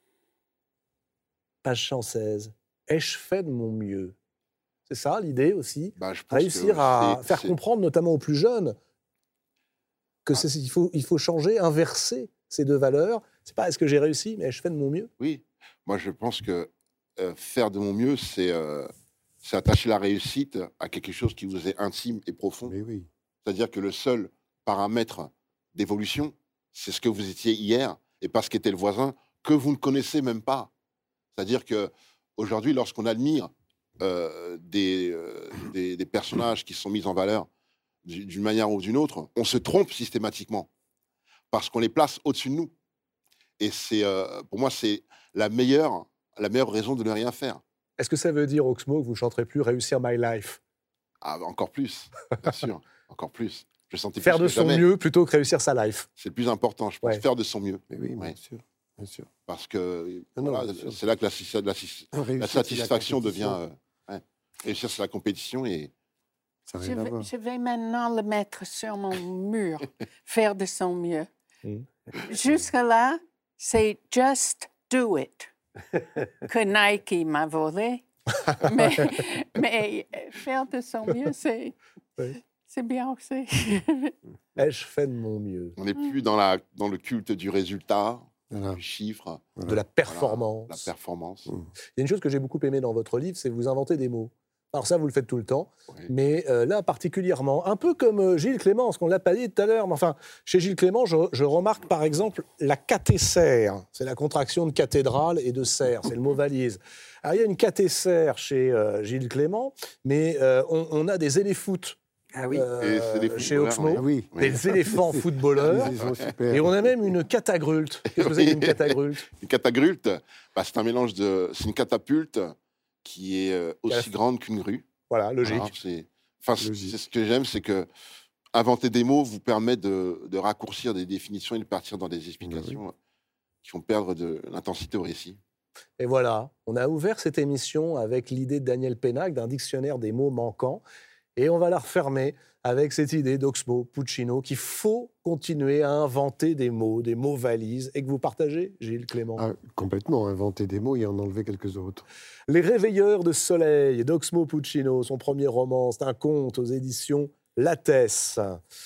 S1: page cent seize, « ai-je fait de mon mieux ?» C'est ça l'idée aussi,
S2: bah, je pense
S1: réussir
S2: que
S1: à
S2: c'est-
S1: faire
S2: c'est-
S1: comprendre, notamment aux plus jeunes, que
S2: Ah.
S1: c'est, il, faut, il faut changer, inverser ces deux valeurs. C'est pas « est-ce que j'ai réussi ?» mais « ai-je fait de mon mieux ?»
S2: Oui, moi je pense que euh, faire de mon mieux, c'est euh, c'est attacher la réussite à quelque chose qui vous est intime et profond.
S5: Mais oui.
S2: C'est-à-dire que le seul paramètre d'évolution, c'est ce que vous étiez hier et pas ce qu'était le voisin que vous ne connaissez même pas. C'est-à-dire que aujourd'hui, lorsqu'on admire euh, des, euh, des, des personnages qui sont mis en valeur du- d'une manière ou d'une autre, on se trompe systématiquement parce qu'on les place au-dessus de nous. Et c'est, euh, pour moi, c'est la meilleure, la meilleure raison de ne rien faire.
S1: Est-ce que ça veut dire, Oxmo, que vous ne chanterez plus « Réussir my life
S2: Ah, encore plus, bien sûr, encore plus. Je sentais »
S1: Faire
S2: plus
S1: de
S2: que
S1: son
S2: jamais.
S1: mieux plutôt que réussir sa life.
S2: C'est le plus important, je pense,
S1: Ouais.
S2: faire de son mieux.
S5: Mais oui, bien
S2: Ouais.
S5: sûr. Bien sûr.
S2: Parce que
S5: Non, non,
S2: voilà,
S5: bien sûr.
S2: c'est là que la, la- la- la
S5: Réussir, c'est
S2: satisfaction devient.
S5: compétition.
S2: euh, ouais. Réussir, c'est la compétition et
S5: Ça n'a
S4: Je
S5: rien à
S4: vais,
S5: voir.
S4: je vais maintenant le mettre sur mon mur, faire de son mieux.
S1: Mm.
S4: Jusque-là, c'est « just do it » que Nike m'a volé. mais, mais euh, faire de son mieux, c'est,
S1: Oui.
S4: c'est bien aussi.
S1: Ai-je fait de mon mieux?
S2: on n'est plus dans, la, dans le culte du résultat,
S5: Voilà.
S2: du chiffre,
S1: De la performance.
S2: voilà, la performance.
S5: Mm.
S1: Il y a une chose que j'ai beaucoup aimée dans votre livre, c'est que vous inventez des mots. Alors ça, vous le faites tout le temps,
S2: Oui.
S1: mais euh, là particulièrement, un peu comme euh, Gilles Clément, ce qu'on ne l'a pas dit tout à l'heure, mais enfin, chez Gilles Clément, je, je remarque par exemple la catécère, c'est la contraction de cathédrale et de serre, c'est le mot valise. Alors il y a une catécère chez euh, Gilles Clément, mais euh, on, on a des éléphants
S3: Ah oui.
S1: euh,
S2: Et c'est des
S1: chez
S2: footballeurs,
S1: Oxmo,
S5: Ah oui.
S1: des éléphants footballeurs,
S5: Ils sont super.
S1: et on a même une catagrulte. Qu'est-ce que c'est qu'une catagrulte?
S2: Une catagrulte, bah, c'est un mélange de. C'est une catapulte qui est euh, aussi grande qu'une grue.
S1: Voilà, logique.
S2: Voilà, c'est, enfin, c'est-
S5: Logique.
S2: c'est ce que j'aime, c'est que inventer des mots vous permet de, de raccourcir des définitions et de partir dans des explications qui font perdre de l'intensité au récit.
S1: Et voilà, on a ouvert cette émission avec l'idée de Daniel Pénac d'un dictionnaire des mots manquants. Et on va la refermer avec cette idée d'Oxmo Puccino qu'il faut continuer à inventer des mots, des mots valises, et que vous partagez, Gilles Clément.
S5: Ah, complètement, inventer des mots et en enlever quelques autres.
S1: Les Réveilleurs de soleil d'Oxmo Puccino, son premier roman, c'est un conte aux éditions Lattès.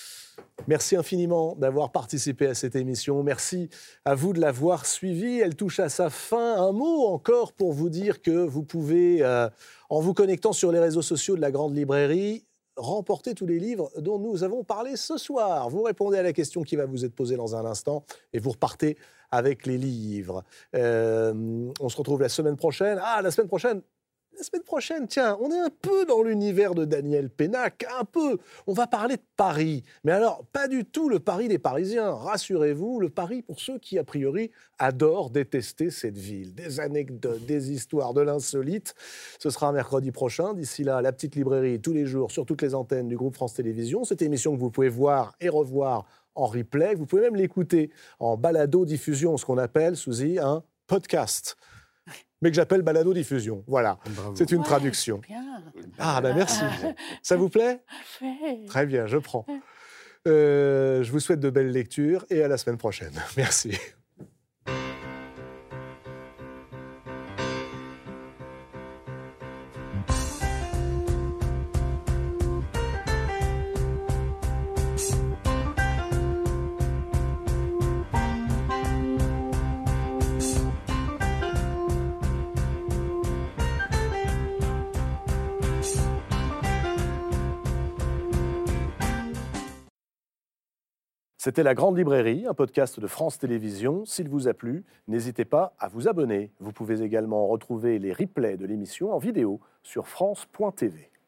S1: Merci infiniment d'avoir participé à cette émission. Merci à vous de l'avoir suivie. Elle touche à sa fin. Un mot encore pour vous dire que vous pouvez, euh, en vous connectant sur les réseaux sociaux de la Grande Librairie, remporter tous les livres dont nous avons parlé ce soir. Vous répondez à la question qui va vous être posée dans un instant et vous repartez avec les livres. Euh, on se retrouve la semaine prochaine. Ah, la semaine prochaine La semaine prochaine, tiens, on est un peu dans l'univers de Daniel Pénac, un peu. On va parler de Paris. Mais alors, pas du tout le Paris des Parisiens. Rassurez-vous, le Paris pour ceux qui, a priori, adorent détester cette ville. Des anecdotes, des histoires, de l'insolite. Ce sera mercredi prochain. D'ici là, la petite librairie, tous les jours, sur toutes les antennes du groupe France Télévisions. Cette émission que vous pouvez voir et revoir en replay. Vous pouvez même l'écouter en balado-diffusion, ce qu'on appelle, Suzy, un podcast. Mais que j'appelle balado-diffusion. Voilà,
S5: Bravo.
S1: c'est une
S4: Ouais,
S1: traduction.
S4: Bien.
S1: Ah, ben merci. Ça vous plaît?
S4: Parfait.
S1: Très bien, je prends. Euh, je vous souhaite de belles lectures et à la semaine prochaine. Merci. C'était La Grande Librairie, un podcast de France Télévisions. S'il vous a plu, n'hésitez pas à vous abonner. Vous pouvez également retrouver les replays de l'émission en vidéo sur France point T V.